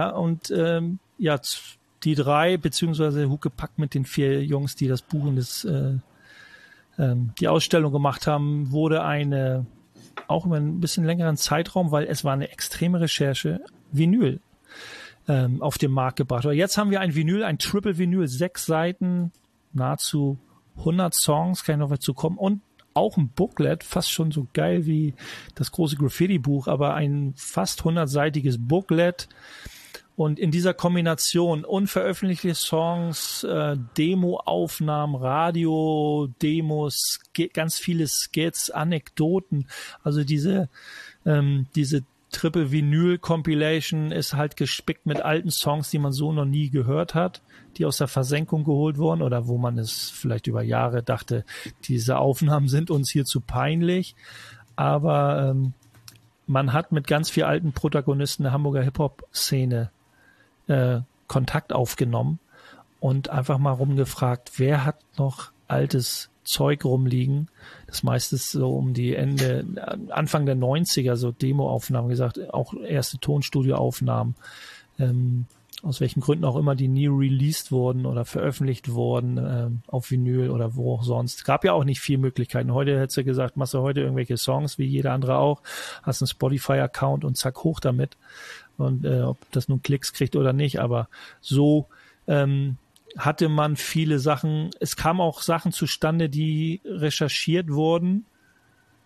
die 3, beziehungsweise Huckepack mit den 4 Jungs, die das Buch und die Ausstellung gemacht haben, wurde auch über ein bisschen längeren Zeitraum, weil es war eine extreme Recherche, Vinyl auf den Markt gebracht. Aber jetzt haben wir ein Vinyl, ein Triple Vinyl, 6 Seiten, nahezu 100 Songs, kann ich noch dazu kommen, und auch ein Booklet, fast schon so geil wie das große Graffiti-Buch, aber ein fast 100-seitiges Booklet. Und in dieser Kombination unveröffentlichte Songs, Demo-Aufnahmen, Radio-Demos, ganz viele Skits, Anekdoten. Also diese Triple Vinyl Compilation ist halt gespickt mit alten Songs, die man so noch nie gehört hat, die aus der Versenkung geholt wurden oder wo man es vielleicht über Jahre dachte, diese Aufnahmen sind uns hier zu peinlich. Aber man hat mit ganz vielen alten Protagonisten der Hamburger Hip-Hop-Szene Kontakt aufgenommen und einfach mal rumgefragt, wer hat noch altes Zeug rumliegen. Das meiste ist so um die Anfang der 90er, so Demoaufnahmen gesagt, auch erste Tonstudioaufnahmen, aus welchen Gründen auch immer, die nie released wurden oder veröffentlicht wurden, auf Vinyl oder wo auch sonst. Es gab ja auch nicht viel Möglichkeiten. Heute hättest du gesagt, machst du heute irgendwelche Songs, wie jeder andere auch, hast einen Spotify-Account und zack, hoch damit. Und ob das nun Klicks kriegt oder nicht, aber so hatte man viele Sachen, es kamen auch Sachen zustande, die recherchiert wurden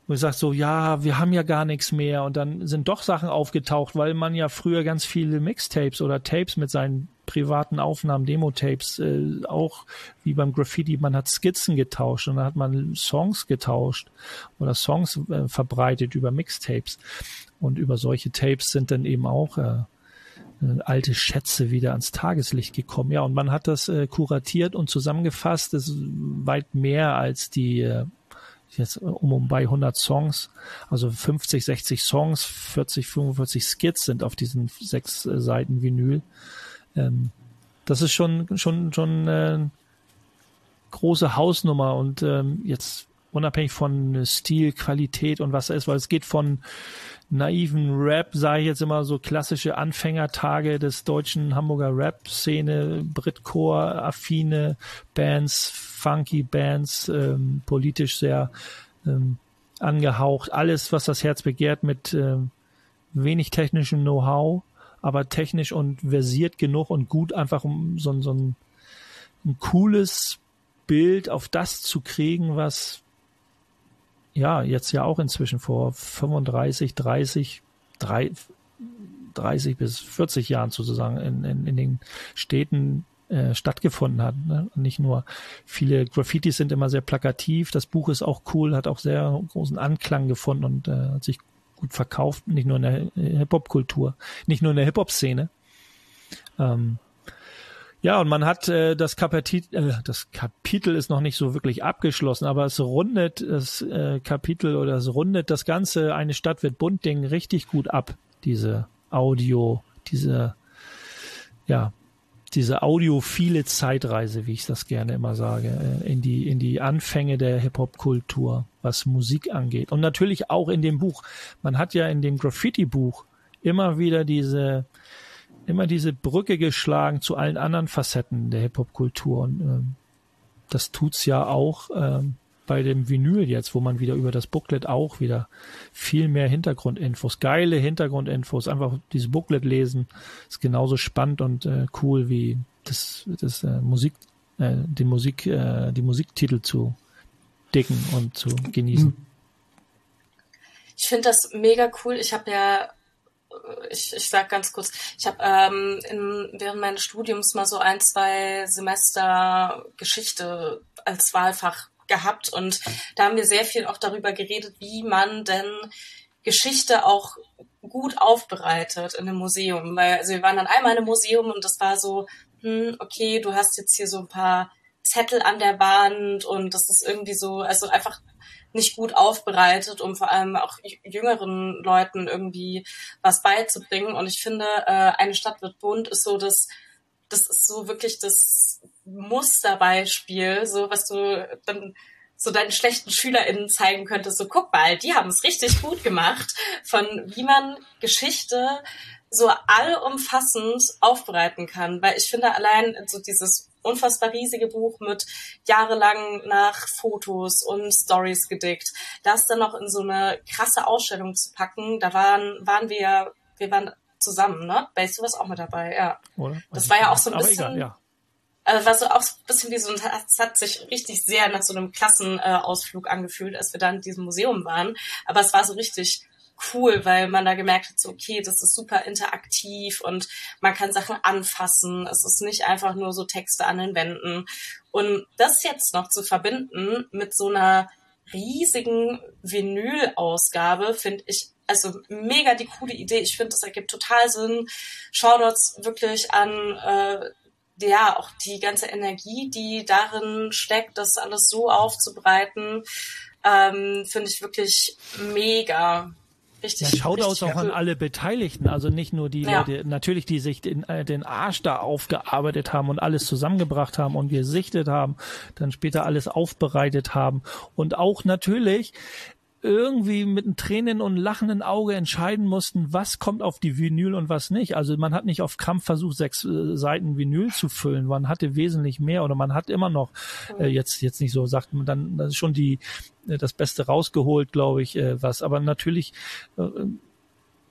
wo ich sage so, ja, wir haben ja gar nichts mehr und dann sind doch Sachen aufgetaucht, weil man ja früher ganz viele Mixtapes oder Tapes mit seinen privaten Aufnahmen, Demo-Tapes, auch wie beim Graffiti, man hat Skizzen getauscht und dann hat man Songs getauscht oder Songs verbreitet über Mixtapes und über solche Tapes sind dann eben auch alte Schätze wieder ans Tageslicht gekommen. Ja, und man hat das kuratiert und zusammengefasst, das ist weit mehr als die jetzt bei 100 Songs, also 50, 60 Songs, 40, 45 Skits sind auf diesen 6 Seiten Vinyl. Das ist schon große Hausnummer und jetzt unabhängig von Stil, Qualität und was da ist, weil es geht von naiven Rap, sage ich jetzt immer so klassische Anfängertage des deutschen Hamburger Rap-Szene, Britcore-affine Bands, funky Bands, politisch sehr angehaucht, alles, was das Herz begehrt, mit wenig technischem Know-how, aber technisch und versiert genug und gut, einfach um so ein cooles Bild auf das zu kriegen, was ja jetzt ja auch inzwischen vor 35, 30 bis 40 Jahren sozusagen in den Städten stattgefunden hat. Ne? Nicht nur viele Graffitis sind immer sehr plakativ, das Buch ist auch cool, hat auch sehr großen Anklang gefunden und hat sich gut verkauft, nicht nur in der Hip-Hop-Kultur, nicht nur in der Hip-Hop-Szene. Ja, und man hat das Kapitel ist noch nicht so wirklich abgeschlossen, aber es rundet das Kapitel oder es rundet das Ganze Eine Stadt wird bunt Ding richtig gut ab. Diese audiophile Zeitreise, wie ich das gerne immer sage, in die Anfänge der Hip-Hop-Kultur, was Musik angeht. Und natürlich auch in dem Buch. Man hat ja in dem Graffiti-Buch immer wieder diese Brücke geschlagen zu allen anderen Facetten der Hip-Hop-Kultur. Und das tut's ja auch bei dem Vinyl jetzt, wo man wieder über das Booklet auch wieder viel mehr Hintergrundinfos, geile Hintergrundinfos, einfach dieses Booklet lesen, ist genauso spannend und cool wie die Musiktitel zu dicken und zu genießen. Ich finde das mega cool. Ich habe ja ich sag ganz kurz, ich habe während meines Studiums mal so 1-2 Semester Geschichte als Wahlfach gehabt und da haben wir sehr viel auch darüber geredet, wie man denn Geschichte auch gut aufbereitet in einem Museum, weil also wir waren dann einmal in einem Museum und das war so, okay, du hast jetzt hier so ein paar Zettel an der Wand und das ist irgendwie so, also einfach nicht gut aufbereitet, um vor allem auch jüngeren Leuten irgendwie was beizubringen. Und ich finde, Eine Stadt wird bunt ist so das ist so wirklich das Musterbeispiel, so was du dann so deinen schlechten SchülerInnen zeigen könntest, so guck mal, die haben es richtig gut gemacht, von wie man Geschichte so allumfassend aufbereiten kann. Weil ich finde allein so dieses unfassbar riesige Buch mit jahrelang nach Fotos und Stories gedickt, das dann noch in so eine krasse Ausstellung zu packen, da waren wir waren zusammen, ne? Weißt du, was auch mit dabei, ja. Oder? Das war ja auch so ein bisschen, egal, ja. War so auch ein bisschen wie so ein, es hat sich richtig sehr nach so einem Klassenausflug angefühlt, als wir dann in diesem Museum waren, aber es war so richtig cool, weil man da gemerkt hat, so okay, das ist super interaktiv und man kann Sachen anfassen. Es ist nicht einfach nur so Texte an den Wänden. Und das jetzt noch zu verbinden mit so einer riesigen Vinyl-Ausgabe, finde ich also mega die coole Idee. Ich finde, das ergibt total Sinn. Shoutouts wirklich an auch die ganze Energie, die darin steckt, das alles so aufzubereiten, finde ich wirklich mega. Richtig, ja, Shoutouts auch an alle Beteiligten, also nicht nur die Leute, natürlich, die sich den Arsch da aufgearbeitet haben und alles zusammengebracht haben und gesichtet haben, dann später alles aufbereitet haben und auch natürlich irgendwie mit einem Tränen und lachenden Auge entscheiden mussten, was kommt auf die Vinyl und was nicht. Also man hat nicht auf Krampf versucht, 6 Seiten Vinyl zu füllen. Man hatte wesentlich mehr oder man hat immer noch jetzt nicht so, sagt man dann, das ist schon das Beste rausgeholt, glaube ich, was. Aber natürlich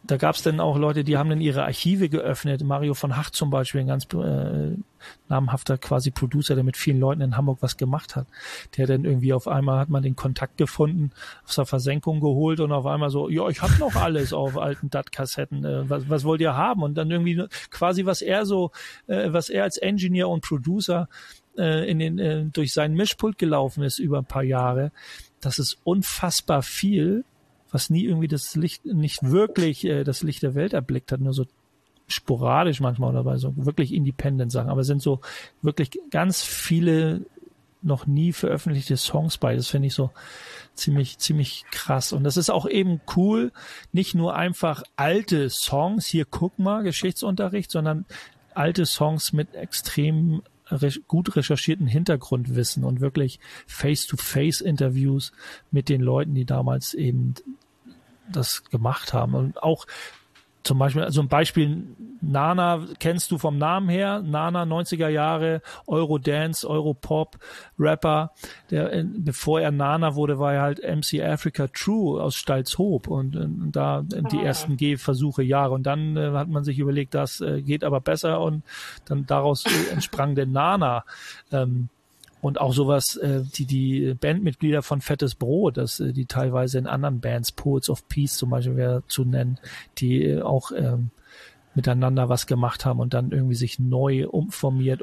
da gab es dann auch Leute, die haben dann ihre Archive geöffnet. Mario von Hacht zum Beispiel, ein ganz namhafter quasi Producer, der mit vielen Leuten in Hamburg was gemacht hat. Der dann irgendwie auf einmal hat man den Kontakt gefunden, aus der Versenkung geholt und auf einmal so, ja, ich habe noch alles auf alten DAT-Kassetten. Was wollt ihr haben? Und dann irgendwie quasi, was er als Engineer und Producer durch seinen Mischpult gelaufen ist über ein paar Jahre, das ist unfassbar viel, was nie irgendwie das Licht, nicht wirklich das Licht der Welt erblickt hat, nur so sporadisch manchmal oder bei so wirklich independent Sachen. Aber es sind so wirklich ganz viele noch nie veröffentlichte Songs bei. Das finde ich so ziemlich krass. Und das ist auch eben cool, nicht nur einfach alte Songs, hier guck mal, Geschichtsunterricht, sondern alte Songs mit extrem gut recherchierten Hintergrundwissen und wirklich Face-to-Face-Interviews mit den Leuten, die damals eben das gemacht haben. Und auch zum Beispiel, also ein Beispiel, Nana kennst du vom Namen her, Nana 90er Jahre, Eurodance, Europop, Rapper, bevor er Nana wurde, war er halt MC Africa True aus Stalzhoop und da die ersten Gehversuche Jahre und dann hat man sich überlegt, das geht aber besser und dann daraus entsprang der Nana, und auch sowas, die Bandmitglieder von Fettes Brot, die teilweise in anderen Bands, Poets of Peace zum Beispiel wäre zu nennen, die auch miteinander was gemacht haben und dann irgendwie sich neu umformiert.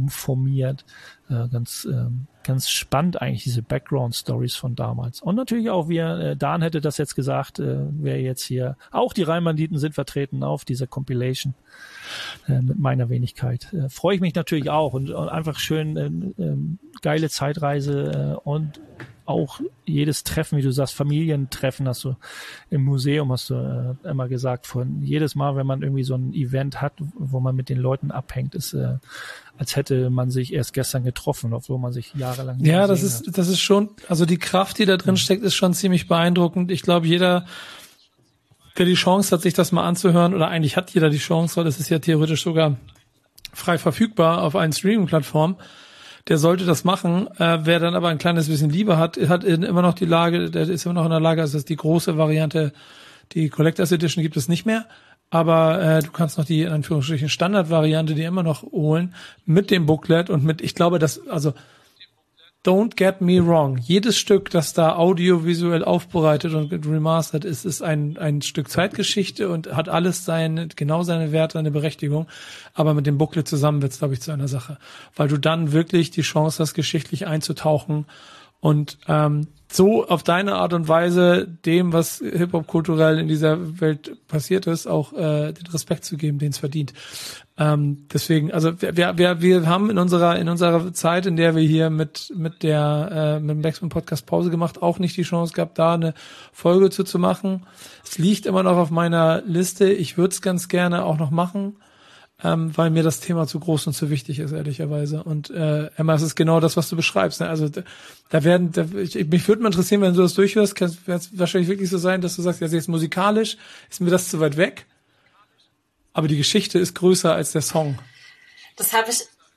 Ganz spannend eigentlich, diese Background-Stories von damals. Und natürlich auch, Dan hätte das jetzt gesagt, wer jetzt hier, auch die Rheinbanditen sind vertreten auf dieser Compilation mit meiner Wenigkeit. Freue ich mich natürlich auch und einfach schön geile Zeitreise und auch jedes Treffen, wie du sagst, Familientreffen hast du im Museum, hast du immer gesagt, von jedes Mal, wenn man irgendwie so ein Event hat, wo man mit den Leuten abhängt, ist als hätte man sich erst gestern getroffen, obwohl man sich jahrelang nicht gesehen hat. Das ist schon, also die Kraft, die da drin steckt, ist schon ziemlich beeindruckend. Ich glaube, jeder, der die Chance hat, sich das mal anzuhören, oder eigentlich hat jeder die Chance, weil das ist ja theoretisch sogar frei verfügbar auf allen Streaming-Plattformen, der sollte das machen. Wer dann aber ein kleines bisschen Liebe hat immer noch die Lage, der ist immer noch in der Lage, also das ist die große Variante, die Collectors Edition gibt es nicht mehr, aber du kannst noch die, in Anführungsstrichen, Standardvariante, die immer noch holen, mit dem Booklet und mit, ich glaube, don't get me wrong, jedes Stück, das da audiovisuell aufbereitet und remastert ist ein Stück Zeitgeschichte und hat alles genau seine Werte, seine Berechtigung. Aber mit dem Booklet zusammen wird's, glaube ich, zu einer Sache. Weil du dann wirklich die Chance hast, geschichtlich einzutauchen und so auf deine Art und Weise dem, was Hip-Hop kulturell in dieser Welt passiert ist, auch den Respekt zu geben, den es verdient. Deswegen, also wir haben in unserer Zeit, in der wir hier mit dem Backspin Podcast Pause gemacht, auch nicht die Chance gehabt, da eine Folge zu machen. Es liegt immer noch auf meiner Liste. Ich würde es ganz gerne auch noch machen, weil mir das Thema zu groß und zu wichtig ist, ehrlicherweise. Und Emma, es ist genau das, was du beschreibst. Ne? Also mich würde mal interessieren, wenn du das durchhörst, wird es wahrscheinlich wirklich so sein, dass du sagst, ja, jetzt musikalisch ist mir das zu weit weg. Aber die Geschichte ist größer als der Song. Das habe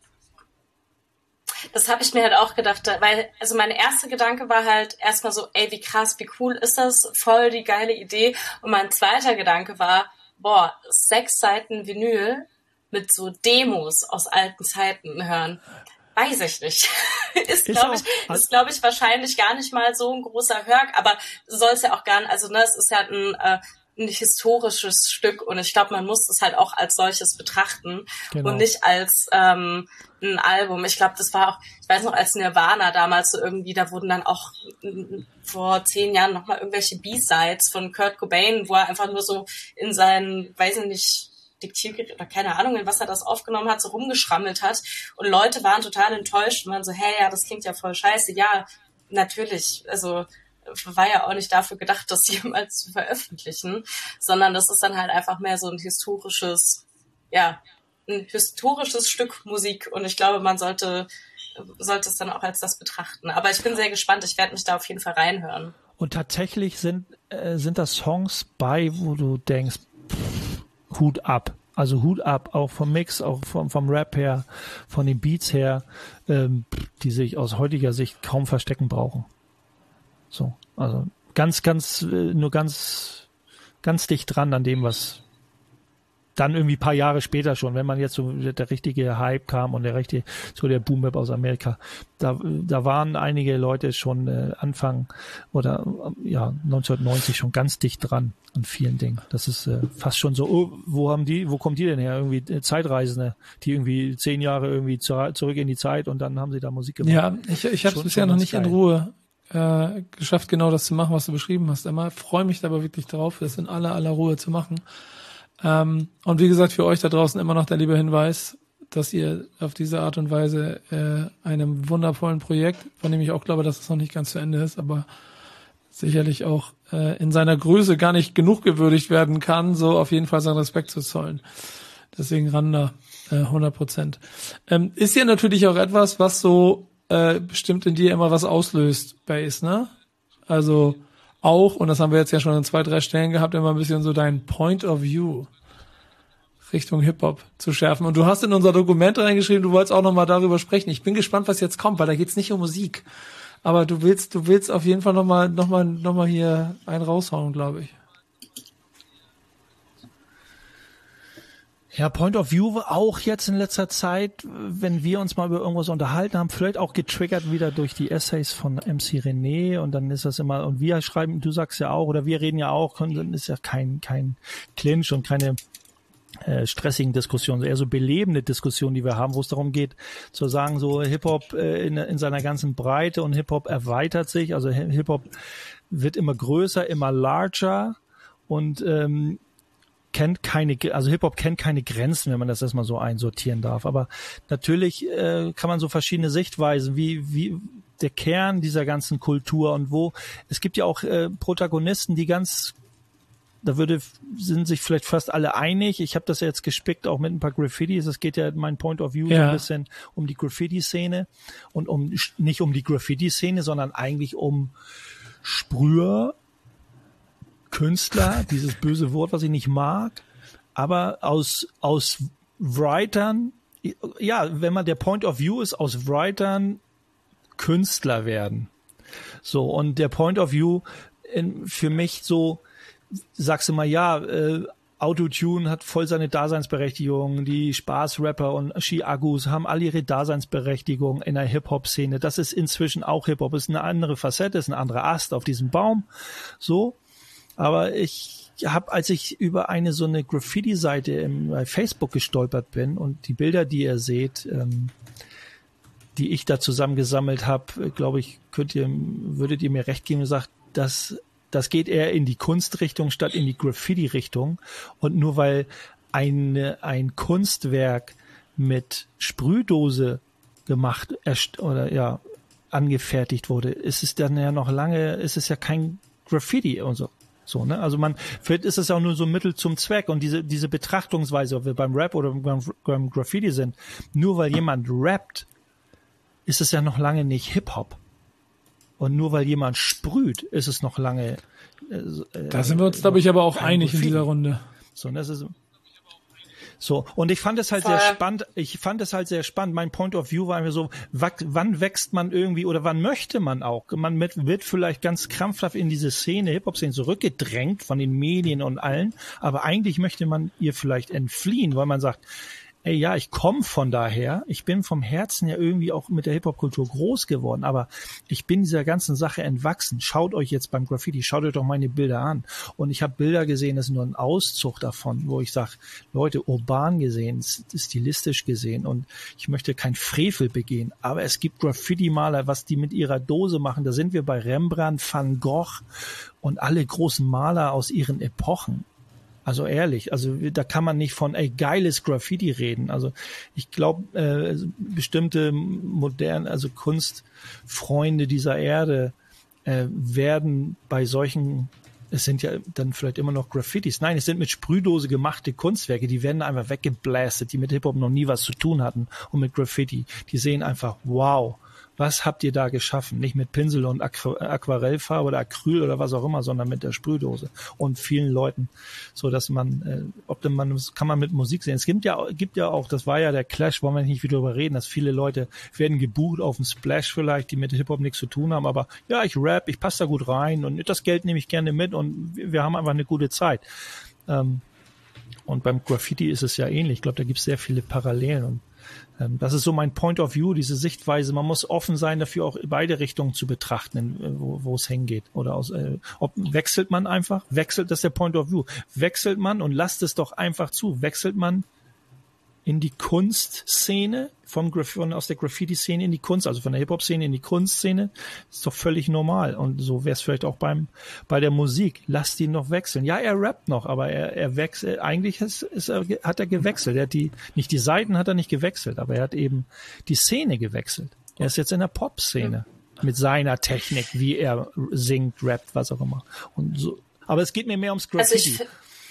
ich mir halt auch gedacht, weil, also mein erster Gedanke war halt erstmal so, ey, wie krass, wie cool ist das, voll die geile Idee. Und mein zweiter Gedanke war, 6 Seiten Vinyl mit so Demos aus alten Zeiten hören. Weiß ich nicht. Ist glaube ich, wahrscheinlich gar nicht mal so ein großer Hörg, aber soll es ja auch gar nicht, also ne, es ist ja ein historisches Stück und ich glaube, man muss es halt auch als solches betrachten und nicht als ein Album. Ich glaube, das war auch, ich weiß noch, als Nirvana damals so irgendwie, da wurden dann auch vor 10 Jahren nochmal irgendwelche B-Sides von Kurt Cobain, wo er einfach nur so in seinen, weiß ich nicht, Diktiergerät oder keine Ahnung, in was er das aufgenommen hat, so rumgeschrammelt hat und Leute waren total enttäuscht und waren so, hey, ja, das klingt ja voll scheiße. Ja, natürlich, also war ja auch nicht dafür gedacht, das jemals zu veröffentlichen, sondern das ist dann halt einfach mehr so ein historisches Stück Musik und ich glaube, man sollte es dann auch als das betrachten. Aber ich bin sehr gespannt, ich werde mich da auf jeden Fall reinhören. Und tatsächlich sind da Songs bei, wo du denkst, Hut ab. Also Hut ab, auch vom Mix, auch vom Rap her, von den Beats her, die sich aus heutiger Sicht kaum verstecken brauchen. So, also ganz ganz dicht dran an dem, was dann irgendwie ein paar Jahre später schon, wenn man jetzt so der richtige Hype kam und der Boom-Bap aus Amerika, da waren einige Leute schon Anfang oder 1990 schon ganz dicht dran an vielen Dingen. Das ist fast schon so, wo kommt die denn her? Irgendwie Zeitreisende, die irgendwie 10 Jahre irgendwie zurück in die Zeit und dann haben sie da Musik gemacht. Ja, ich habe es bisher noch nicht geil. In Ruhe geschafft, genau das zu machen, was du beschrieben hast. Ich freue mich aber wirklich drauf, das in aller Ruhe zu machen. Und wie gesagt, für euch da draußen immer noch der liebe Hinweis, dass ihr auf diese Art und Weise einem wundervollen Projekt, von dem ich auch glaube, dass es noch nicht ganz zu Ende ist, aber sicherlich auch in seiner Größe gar nicht genug gewürdigt werden kann, so auf jeden Fall seinen Respekt zu zollen. Deswegen ran da 100%. Ist ja natürlich auch etwas, was so bestimmt in dir immer was auslöst, Bass, ne? Also auch, und das haben wir jetzt ja schon an 2, 3 Stellen gehabt, immer ein bisschen so dein Point of View Richtung Hip-Hop zu schärfen. Und du hast in unser Dokument reingeschrieben, du wolltest auch nochmal darüber sprechen. Ich bin gespannt, was jetzt kommt, weil da geht's nicht um Musik. Aber du willst auf jeden Fall nochmal hier einen raushauen, glaube ich. Ja, Point of View auch jetzt in letzter Zeit, wenn wir uns mal über irgendwas unterhalten haben, vielleicht auch getriggert wieder durch die Essays von MC René und dann ist das immer, und wir schreiben, du sagst ja auch, oder wir reden ja auch, und dann ist ja kein Clinch und keine stressigen Diskussionen, eher so belebende Diskussionen, die wir haben, wo es darum geht, zu sagen, so Hip-Hop in seiner ganzen Breite und Hip-Hop erweitert sich, also Hip-Hop wird immer größer, immer larger und Hip-Hop kennt keine Grenzen, wenn man das erstmal so einsortieren darf. Aber natürlich kann man so verschiedene Sichtweisen, wie der Kern dieser ganzen Kultur und es gibt ja auch Protagonisten, die sind sich vielleicht fast alle einig. Ich habe das jetzt gespickt, auch mit ein paar Graffitis. Es geht ja mein Point of View so ein bisschen um die Graffiti-Szene und nicht um die Graffiti-Szene, sondern eigentlich um Sprüher, Künstler, dieses böse Wort, was ich nicht mag, aber aus Writern, ja, wenn man der Point of View ist, aus Writern Künstler werden. So, und der Point of View für mich so, sagst du mal, ja, Autotune hat voll seine Daseinsberechtigung, die Spaßrapper und Ski-Agus haben alle ihre Daseinsberechtigung in der Hip-Hop-Szene. Das ist inzwischen auch Hip-Hop, ist eine andere Facette, ist ein anderer Ast auf diesem Baum, so. Aber ich habe, als ich über so eine Graffiti-Seite bei Facebook gestolpert bin und die Bilder, die ihr seht, die ich da zusammengesammelt habe, glaube ich, würdet ihr mir recht geben und sagt, das geht eher in die Kunstrichtung statt in die Graffiti-Richtung. Und nur weil ein Kunstwerk mit Sprühdose gemacht angefertigt wurde, ist es dann ja noch lange, ist es ja kein Graffiti und so. So, ne? Also vielleicht ist es ja auch nur so ein Mittel zum Zweck und diese Betrachtungsweise, ob wir beim Rap oder beim Graffiti sind, nur weil jemand rappt, ist es ja noch lange nicht Hip-Hop. Und nur weil jemand sprüht, ist es noch lange da sind wir uns, glaube ich, aber auch einig Graffiti in dieser Runde. So, und das ist so, und ich fand es halt sehr spannend. Mein Point of View war einfach so, wann wächst man irgendwie oder wann möchte man auch? Man wird vielleicht ganz krampfhaft in diese Szene, Hip-Hop-Szene zurückgedrängt von den Medien und allen, aber eigentlich möchte man ihr vielleicht entfliehen, weil man sagt, ey, ja, ich komme von daher, ich bin vom Herzen ja irgendwie auch mit der Hip-Hop-Kultur groß geworden, aber ich bin dieser ganzen Sache entwachsen. Schaut euch jetzt beim Graffiti, schaut euch doch meine Bilder an. Und ich habe Bilder gesehen, das ist nur ein Auszug davon, wo ich sage, Leute, urban gesehen, stilistisch gesehen und ich möchte kein Frevel begehen, aber es gibt Graffiti-Maler, was die mit ihrer Dose machen, da sind wir bei Rembrandt, Van Gogh und alle großen Maler aus ihren Epochen. Also ehrlich, also da kann man nicht von geiles Graffiti reden. Also ich glaube, bestimmte also Kunstfreunde dieser Erde werden bei solchen, es sind ja dann vielleicht immer noch Graffitis. Nein, es sind mit Sprühdose gemachte Kunstwerke, die werden einfach weggeblastet, die mit Hip-Hop noch nie was zu tun hatten und mit Graffiti. Die sehen einfach, wow, was habt ihr da geschaffen? Nicht mit Pinsel und Aquarellfarbe oder Acryl oder was auch immer, sondern mit der Sprühdose und vielen Leuten, so dass man, kann man mit Musik sehen. Es gibt ja auch, das war ja der Clash, wollen wir nicht wieder darüber reden, dass viele Leute werden gebucht auf dem Splash vielleicht, die mit Hip-Hop nichts zu tun haben, aber ja, ich rap, ich passe da gut rein und das Geld nehme ich gerne mit und wir haben einfach eine gute Zeit. Und beim Graffiti ist es ja ähnlich. Ich glaube, da gibt es sehr viele Parallelen. Und das ist so mein Point of View, diese Sichtweise. Man muss offen sein, dafür auch beide Richtungen zu betrachten, wo es hingeht. Oder wechselt man einfach? Das ist der Point of View. Wechselt man und lasst es doch einfach zu. Wechselt man in die Kunstszene, aus der Graffiti-Szene in die Kunst, also von der Hip-Hop-Szene in die Kunstszene, ist doch völlig normal. Und so wäre es vielleicht auch bei der Musik. Lasst ihn noch wechseln. Ja, er rappt noch, aber er wechselt, eigentlich hat er gewechselt. Nicht die Seiten hat er nicht gewechselt, aber er hat eben die Szene gewechselt. Er ist jetzt in der Pop-Szene mit seiner Technik, wie er singt, rappt, was auch immer. Und so. Aber es geht mir mehr ums Graffiti.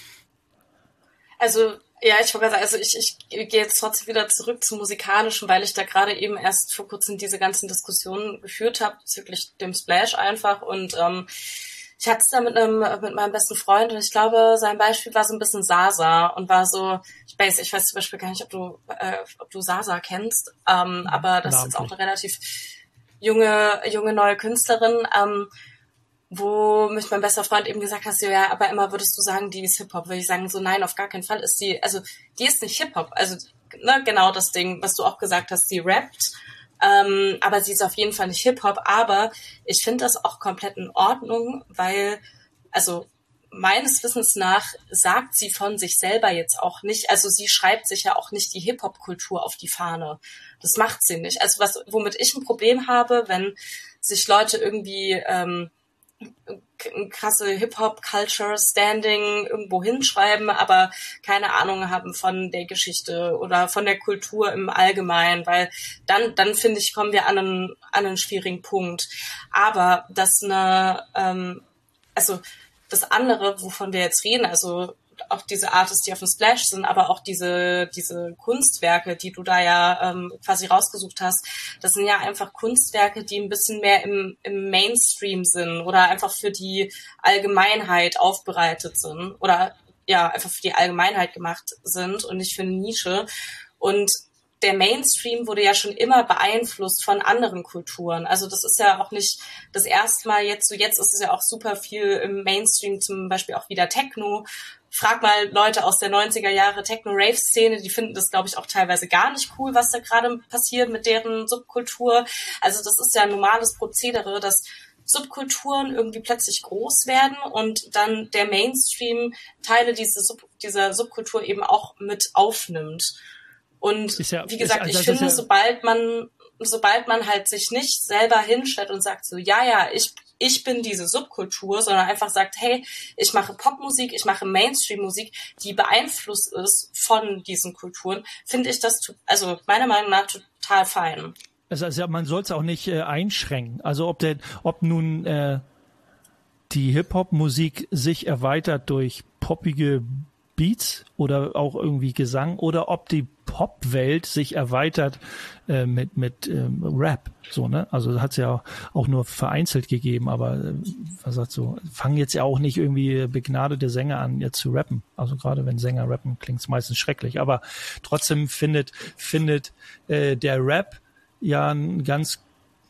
Ich wollte gerade sagen, ich gehe jetzt trotzdem wieder zurück zum Musikalischen, weil ich da gerade eben erst vor kurzem diese ganzen Diskussionen geführt habe, bezüglich dem Splash einfach. Und ich hatte es da mit meinem besten Freund und ich glaube, sein Beispiel war so ein bisschen Sasa und war so, ich weiß zum Beispiel gar nicht, ob du Sasa kennst, aber das ist jetzt auch eine relativ junge neue Künstlerin, wo mich mein bester Freund eben gesagt hat, so, ja, aber immer würdest du sagen, die ist Hip-Hop. Würde ich sagen, so nein, auf gar keinen Fall ist die, also die ist nicht Hip-Hop. Also genau das Ding, was du auch gesagt hast, sie rappt, aber sie ist auf jeden Fall nicht Hip-Hop. Aber ich finde das auch komplett in Ordnung, weil, also meines Wissens nach sagt sie von sich selber jetzt auch nicht, also sie schreibt sich ja auch nicht die Hip-Hop-Kultur auf die Fahne. Das macht sie nicht. Also womit ich ein Problem habe, wenn sich Leute irgendwie krasse Hip-Hop-Culture-Standing irgendwo hinschreiben, aber keine Ahnung haben von der Geschichte oder von der Kultur im Allgemeinen, weil dann finde ich, kommen wir an einen schwierigen Punkt. Aber das das andere, wovon wir jetzt reden, also auch diese Artists, die auf dem Splash sind, aber auch diese Kunstwerke, die du da ja quasi rausgesucht hast, das sind ja einfach Kunstwerke, die ein bisschen mehr im Mainstream sind oder einfach für die Allgemeinheit aufbereitet sind oder ja, einfach für die Allgemeinheit gemacht sind und nicht für eine Nische. Und der Mainstream wurde ja schon immer beeinflusst von anderen Kulturen. Also das ist ja auch nicht das erste Mal jetzt. So jetzt ist es ja auch super viel im Mainstream, zum Beispiel auch wieder Techno. Frag mal Leute aus der 90er Jahre Techno-Rave-Szene, die finden das, glaube ich, auch teilweise gar nicht cool, was da gerade passiert mit deren Subkultur. Also das ist ja ein normales Prozedere, dass Subkulturen irgendwie plötzlich groß werden und dann der Mainstream Teile dieser Subkultur eben auch mit aufnimmt. Und wie gesagt, ich finde, sobald man halt sich nicht selber hinstellt und sagt so, ja, ich bin diese Subkultur, sondern einfach sagt, hey, ich mache Popmusik, ich mache Mainstream-Musik, die beeinflusst ist von diesen Kulturen, finde ich das, also meiner Meinung nach total fein. Also man soll es auch nicht einschränken. Also ob nun die Hip-Hop-Musik sich erweitert durch poppige Beats oder auch irgendwie Gesang oder ob die Pop-Welt sich erweitert mit Rap, so, ne? Also hat es ja auch nur vereinzelt gegeben, aber fangen jetzt ja auch nicht irgendwie begnadete Sänger an, jetzt zu rappen. Also gerade wenn Sänger rappen, klingt es meistens schrecklich, aber trotzdem findet der Rap ja einen ganz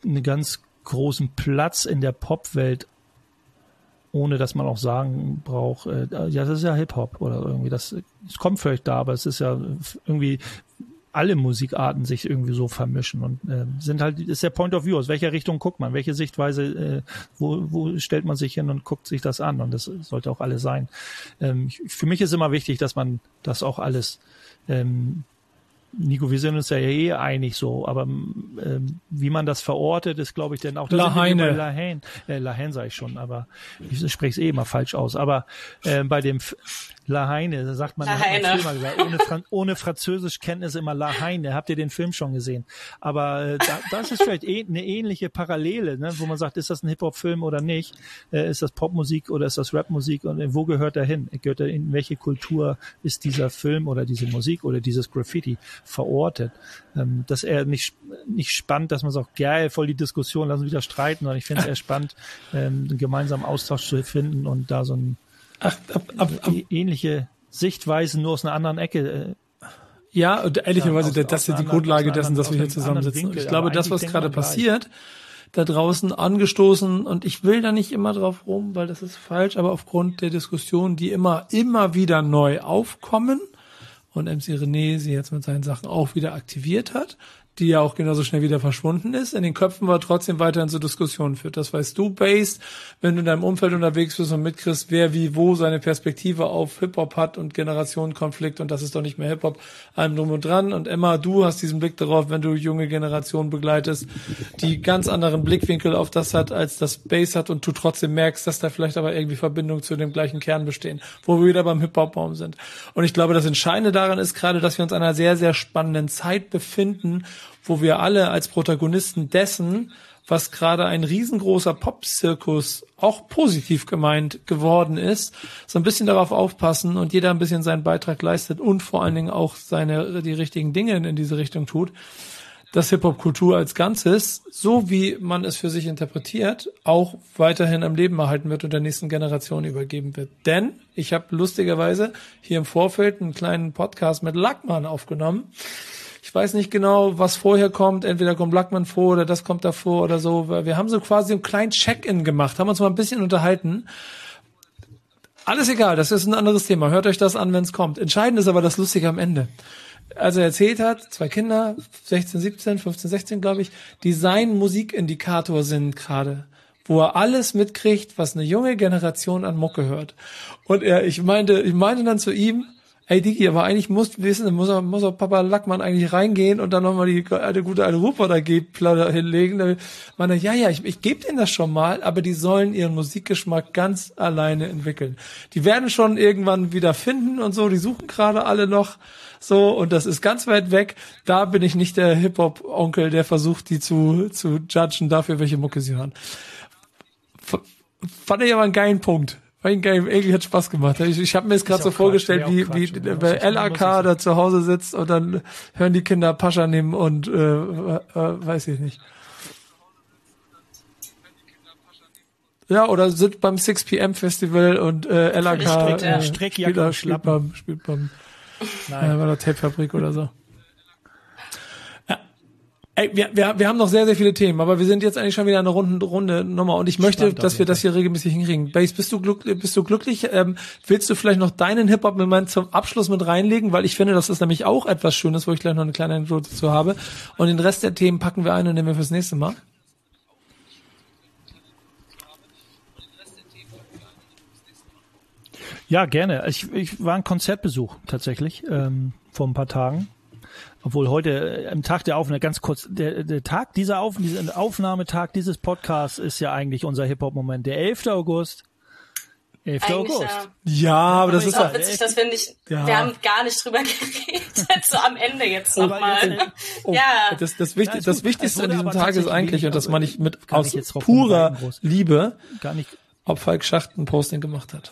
großen Platz in der Popwelt, ohne dass man auch sagen braucht, ja, das ist ja Hip-Hop oder irgendwie, es kommt vielleicht da, aber es ist ja irgendwie alle Musikarten sich irgendwie so vermischen und ist der Point of View, aus welcher Richtung guckt man, welche Sichtweise, wo stellt man sich hin und guckt sich das an und das sollte auch alles sein. Für mich ist immer wichtig, dass man das auch alles Nico, wir sind uns ja einig so, aber wie man das verortet, ist, glaube ich, denn auch... Lahaine. Lahaine sage ich schon, aber ich spreche es immer falsch aus. Aber bei dem Lahaine, da sagt man, ohne Französischkenntnis immer Lahaine. Habt ihr den Film schon gesehen? Aber das ist vielleicht eine ähnliche Parallele, ne? Wo man sagt, ist das ein Hip-Hop-Film oder nicht? Ist das Popmusik oder ist das Rapmusik? Und wo gehört er hin? Gehört er in welche Kultur ist dieser Film oder diese Musik oder dieses Graffiti verortet? Das ist eher nicht spannend, dass man sagt, geil, voll die Diskussion, lassen wir wieder streiten. Und ich finde es eher spannend, einen gemeinsamen Austausch zu finden und da so ein ähnliche Sichtweisen, nur aus einer anderen Ecke. Ja, und ehrlicherweise, das ist die Grundlage dessen, dass wir hier zusammensitzen. Ich glaube, das, was gerade passiert, da draußen angestoßen, und ich will da nicht immer drauf rum, weil das ist falsch, aber aufgrund der Diskussionen, die immer wieder neu aufkommen und MC René sie jetzt mit seinen Sachen auch wieder aktiviert hat, die ja auch genauso schnell wieder verschwunden ist, in den Köpfen war trotzdem weiterhin so Diskussionen führt. Das weißt du, Bass, wenn du in deinem Umfeld unterwegs bist und mitkriegst, wer wie wo seine Perspektive auf Hip-Hop hat und Generationenkonflikt und das ist doch nicht mehr Hip-Hop, allem drum und dran. Und Emma, du hast diesen Blick darauf, wenn du junge Generationen begleitest, die ganz anderen Blickwinkel auf das hat, als das Bass hat und du trotzdem merkst, dass da vielleicht aber irgendwie Verbindungen zu dem gleichen Kern bestehen, wo wir wieder beim Hip-Hop-Baum sind. Und ich glaube, das Entscheidende daran ist gerade, dass wir uns in einer sehr, sehr spannenden Zeit befinden, wo wir alle als Protagonisten dessen, was gerade ein riesengroßer Pop-Zirkus auch positiv gemeint geworden ist, so ein bisschen darauf aufpassen und jeder ein bisschen seinen Beitrag leistet und vor allen Dingen auch die richtigen Dinge in diese Richtung tut, dass Hip-Hop-Kultur als Ganzes, so wie man es für sich interpretiert, auch weiterhin am Leben erhalten wird und der nächsten Generation übergeben wird. Denn ich habe lustigerweise hier im Vorfeld einen kleinen Podcast mit Lackmann aufgenommen. Ich weiß nicht genau, was vorher kommt. Entweder kommt Lackmann vor oder das kommt davor oder so. Wir haben so quasi einen kleinen Check-in gemacht, haben uns mal ein bisschen unterhalten. Alles egal, das ist ein anderes Thema. Hört euch das an, wenn es kommt. Entscheidend ist aber das Lustige am Ende. Als er erzählt hat, 2 Kinder, 16, 17, 15, 16, glaube ich, die sein Musikindikator sind gerade, wo er alles mitkriegt, was eine junge Generation an Mucke hört. Und ich meinte dann zu ihm, hey Digi, aber eigentlich muss auch Papa Lackmann eigentlich reingehen und dann nochmal die gute alte Ruper da hinlegen. Meine, ich gebe denen das schon mal, aber die sollen ihren Musikgeschmack ganz alleine entwickeln. Die werden schon irgendwann wieder finden und so, die suchen gerade alle noch so und das ist ganz weit weg. Da bin ich nicht der Hip-Hop-Onkel, der versucht, die zu judgen dafür, welche Mucke sie hören. Fand ich aber einen geilen Punkt. Irgendwie hat Spaß gemacht. Ich habe mir es gerade so vorgestellt, wie LAK da zu Hause sitzt und dann hören die Kinder Pascha nehmen und weiß ich nicht. Ja, oder sind beim 6 PM Festival und LAK spielt beim bei der Tapefabrik oder so. Ey, wir haben noch sehr, sehr viele Themen, aber wir sind jetzt eigentlich schon wieder eine runde Nummer und ich möchte, dass wir das hier regelmäßig hinkriegen. Bass, bist du glücklich? Willst du vielleicht noch deinen Hip-Hop-Moment zum Abschluss mit reinlegen? Weil ich finde, das ist nämlich auch etwas Schönes, wo ich gleich noch eine kleine Anekdote dazu habe. Und den Rest der Themen packen wir ein und nehmen wir fürs nächste Mal. Ja, gerne. Ich war ein Konzertbesuch tatsächlich vor ein paar Tagen. Obwohl heute am Tag der Aufnahme, ganz kurz, der Tag dieser Aufnahmetag dieses Podcasts ist ja eigentlich unser Hip-Hop-Moment. Der 11. August. 11. Eigentlich, August. Ja, aber das ist auch witzig, dass wir haben gar nicht drüber geredet, so am Ende jetzt nochmal. Ja. Das Wichtigste an diesem Tag ist eigentlich, und das meine ich aus purer Liebe, ob Falk Schacht ein Posting gemacht hat.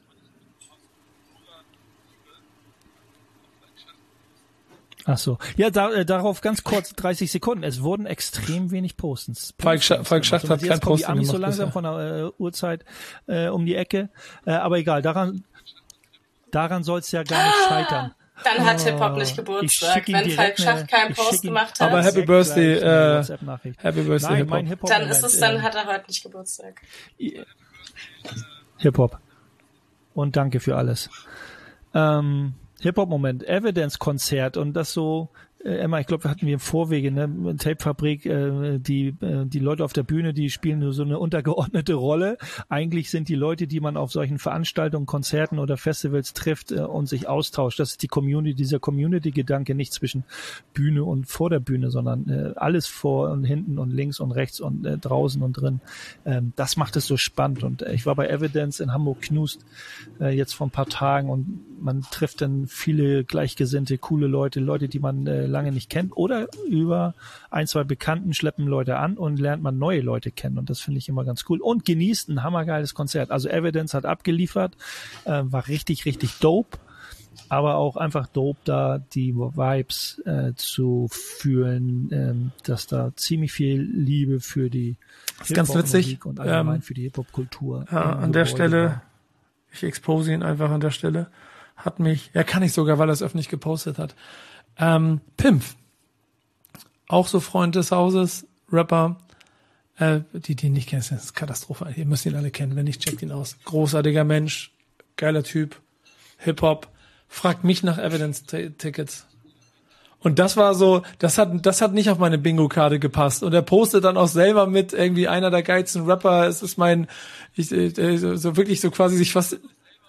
Ach so. Ja, darauf ganz kurz 30 Sekunden. Es wurden extrem wenig Postings. Falk Schacht hat kein Posting gemacht. So langsam von der Uhrzeit um die Ecke. Aber egal, daran soll es ja gar nicht scheitern. Dann hat Hip-Hop nicht Geburtstag, wenn Falk Schacht keinen Post gemacht hat. Aber Happy Birthday, Happy Birthday Hip-Hop. Dann hat er heute nicht Geburtstag. Hip-Hop. Und danke für alles. Hip-Hop-Moment, Evidence-Konzert und das so Emma, ich glaube, hatten wir im Vorwege, ne, Tapefabrik, die Leute auf der Bühne, die spielen nur so eine untergeordnete Rolle. Eigentlich sind die Leute, die man auf solchen Veranstaltungen, Konzerten oder Festivals trifft und sich austauscht. Das ist die Community, dieser Community-Gedanke, nicht zwischen Bühne und vor der Bühne, sondern alles vor und hinten und links und rechts und draußen und drin. Das macht es so spannend. Und ich war bei Evidence in Hamburg-Knust jetzt vor ein paar Tagen und man trifft dann viele gleichgesinnte, coole Leute, die man lange nicht kennt, oder über ein, zwei Bekannten schleppen Leute an und lernt man neue Leute kennen, und das finde ich immer ganz cool und genießt ein hammergeiles Konzert. Also Evidence hat abgeliefert, war richtig, richtig dope, aber auch einfach dope, da die Vibes zu fühlen, dass da ziemlich viel Liebe für die Hip-Hop-Musik und allgemein für die Hip-Hop-Kultur. An der Stelle, ich expose ihn einfach an der Stelle, kann ich sogar, weil er es öffentlich gepostet hat. Pimpf, auch so Freund des Hauses, Rapper, die ihn nicht kennen, das ist Katastrophe. Ihr müsst ihn alle kennen, wenn nicht, checkt ihn aus. Großartiger Mensch, geiler Typ, Hip-Hop, fragt mich nach Evidence-Tickets. Und das war so, das hat nicht auf meine Bingo-Karte gepasst. Und er postet dann auch selber mit, irgendwie einer der geilsten Rapper, es ist so wirklich so quasi sich fast...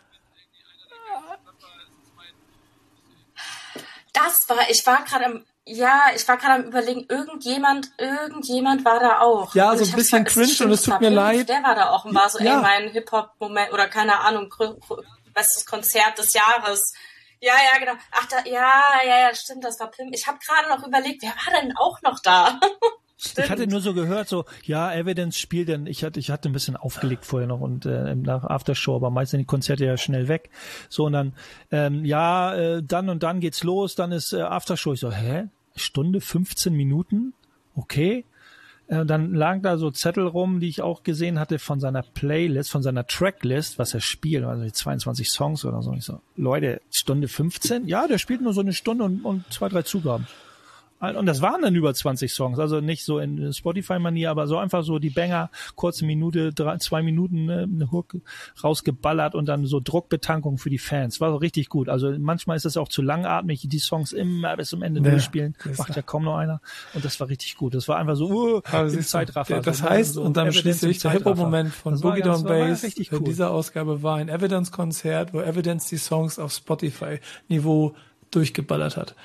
Ich war gerade am Überlegen, irgendjemand war da auch. Ja, so ein bisschen cringe und es tut mir leid. Der war da auch und war so, mein Hip-Hop-Moment oder keine Ahnung, bestes Konzert des Jahres. Ja, genau. Ach, stimmt, das war Pim. Ich habe gerade noch überlegt, wer war denn auch noch da? Ich hatte nur so gehört, Evidence spielt, denn ich hatte ein bisschen aufgelegt vorher noch und nach Aftershow, aber meistens sind die Konzerte ja schnell weg. So, und dann, dann und dann geht's los, dann ist Aftershow. Ich so, Stunde, 15 Minuten? Okay. Dann lagen da so Zettel rum, die ich auch gesehen hatte von seiner Playlist, von seiner Tracklist, was er spielt, also 22 Songs oder so. Ich so, Leute, Stunde 15? Ja, der spielt nur so eine Stunde und 2, 3 Zugaben. Und das waren dann über 20 Songs, also nicht so in Spotify-Manier, aber so einfach so die Banger, kurze Minute, 2 Minuten, eine Hook rausgeballert und dann so Druckbetankung für die Fans. War so richtig gut. Also manchmal ist es auch zu langatmig, die Songs immer bis zum Ende durchspielen. Macht ja kaum noch einer. Und das war richtig gut. Das war einfach so, im Zeitraffer. Das heißt, so, und dann schließlich der Hip-Hop-Moment von Boogie Down Bass in dieser Ausgabe war ein Evidence-Konzert, wo Evidence die Songs auf Spotify-Niveau durchgeballert hat.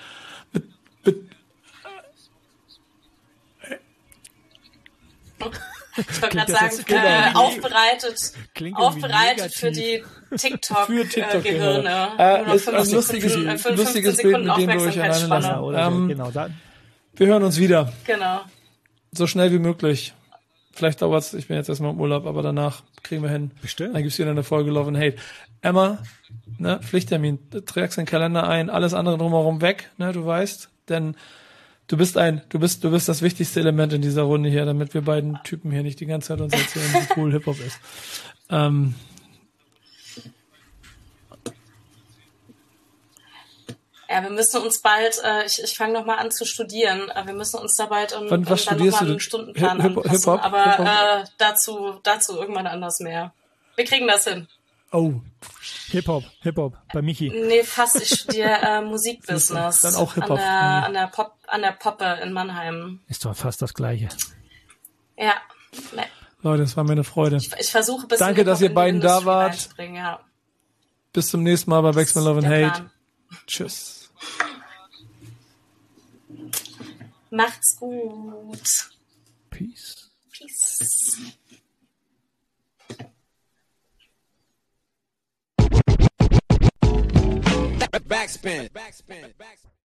Ich wollte gerade sagen, aufbereitet für die TikTok-Gehirne. Ist ein lustiges Bild, mit dem wir euch alleine lassen. Genau, wir hören uns wieder. Genau. So schnell wie möglich. Vielleicht dauert's, ich bin jetzt erstmal im Urlaub, aber danach kriegen wir hin. Bestimmt. Dann gibt's wieder eine Folge Love and Hate. Emma, Pflichttermin, trägst den Kalender ein, alles andere drumherum weg, du weißt, denn du bist das wichtigste Element in dieser Runde hier, damit wir beiden Typen hier nicht die ganze Zeit uns erzählen, wie cool Hip-Hop ist. Ja, wir müssen uns bald, ich fange nochmal an zu studieren, wir müssen uns da bald was studierst du? Einen Stundenplan anpassen, Hip-Hop? Aber dazu irgendwann anders mehr. Wir kriegen das hin. Oh, Hip-Hop, bei Michi. Nee, fast, ich studiere Musikbusiness. Dann auch Hip-Hop. An der Poppe in Mannheim. Ist doch fast das Gleiche. Ja. Leute, es war mir eine Freude. Ich versuche ein bisschen Danke, dass ihr beiden da wart. Ja. Bis zum nächsten Mal bei Backspin Love and Hate. Tschüss. Macht's gut. Peace. Backspin.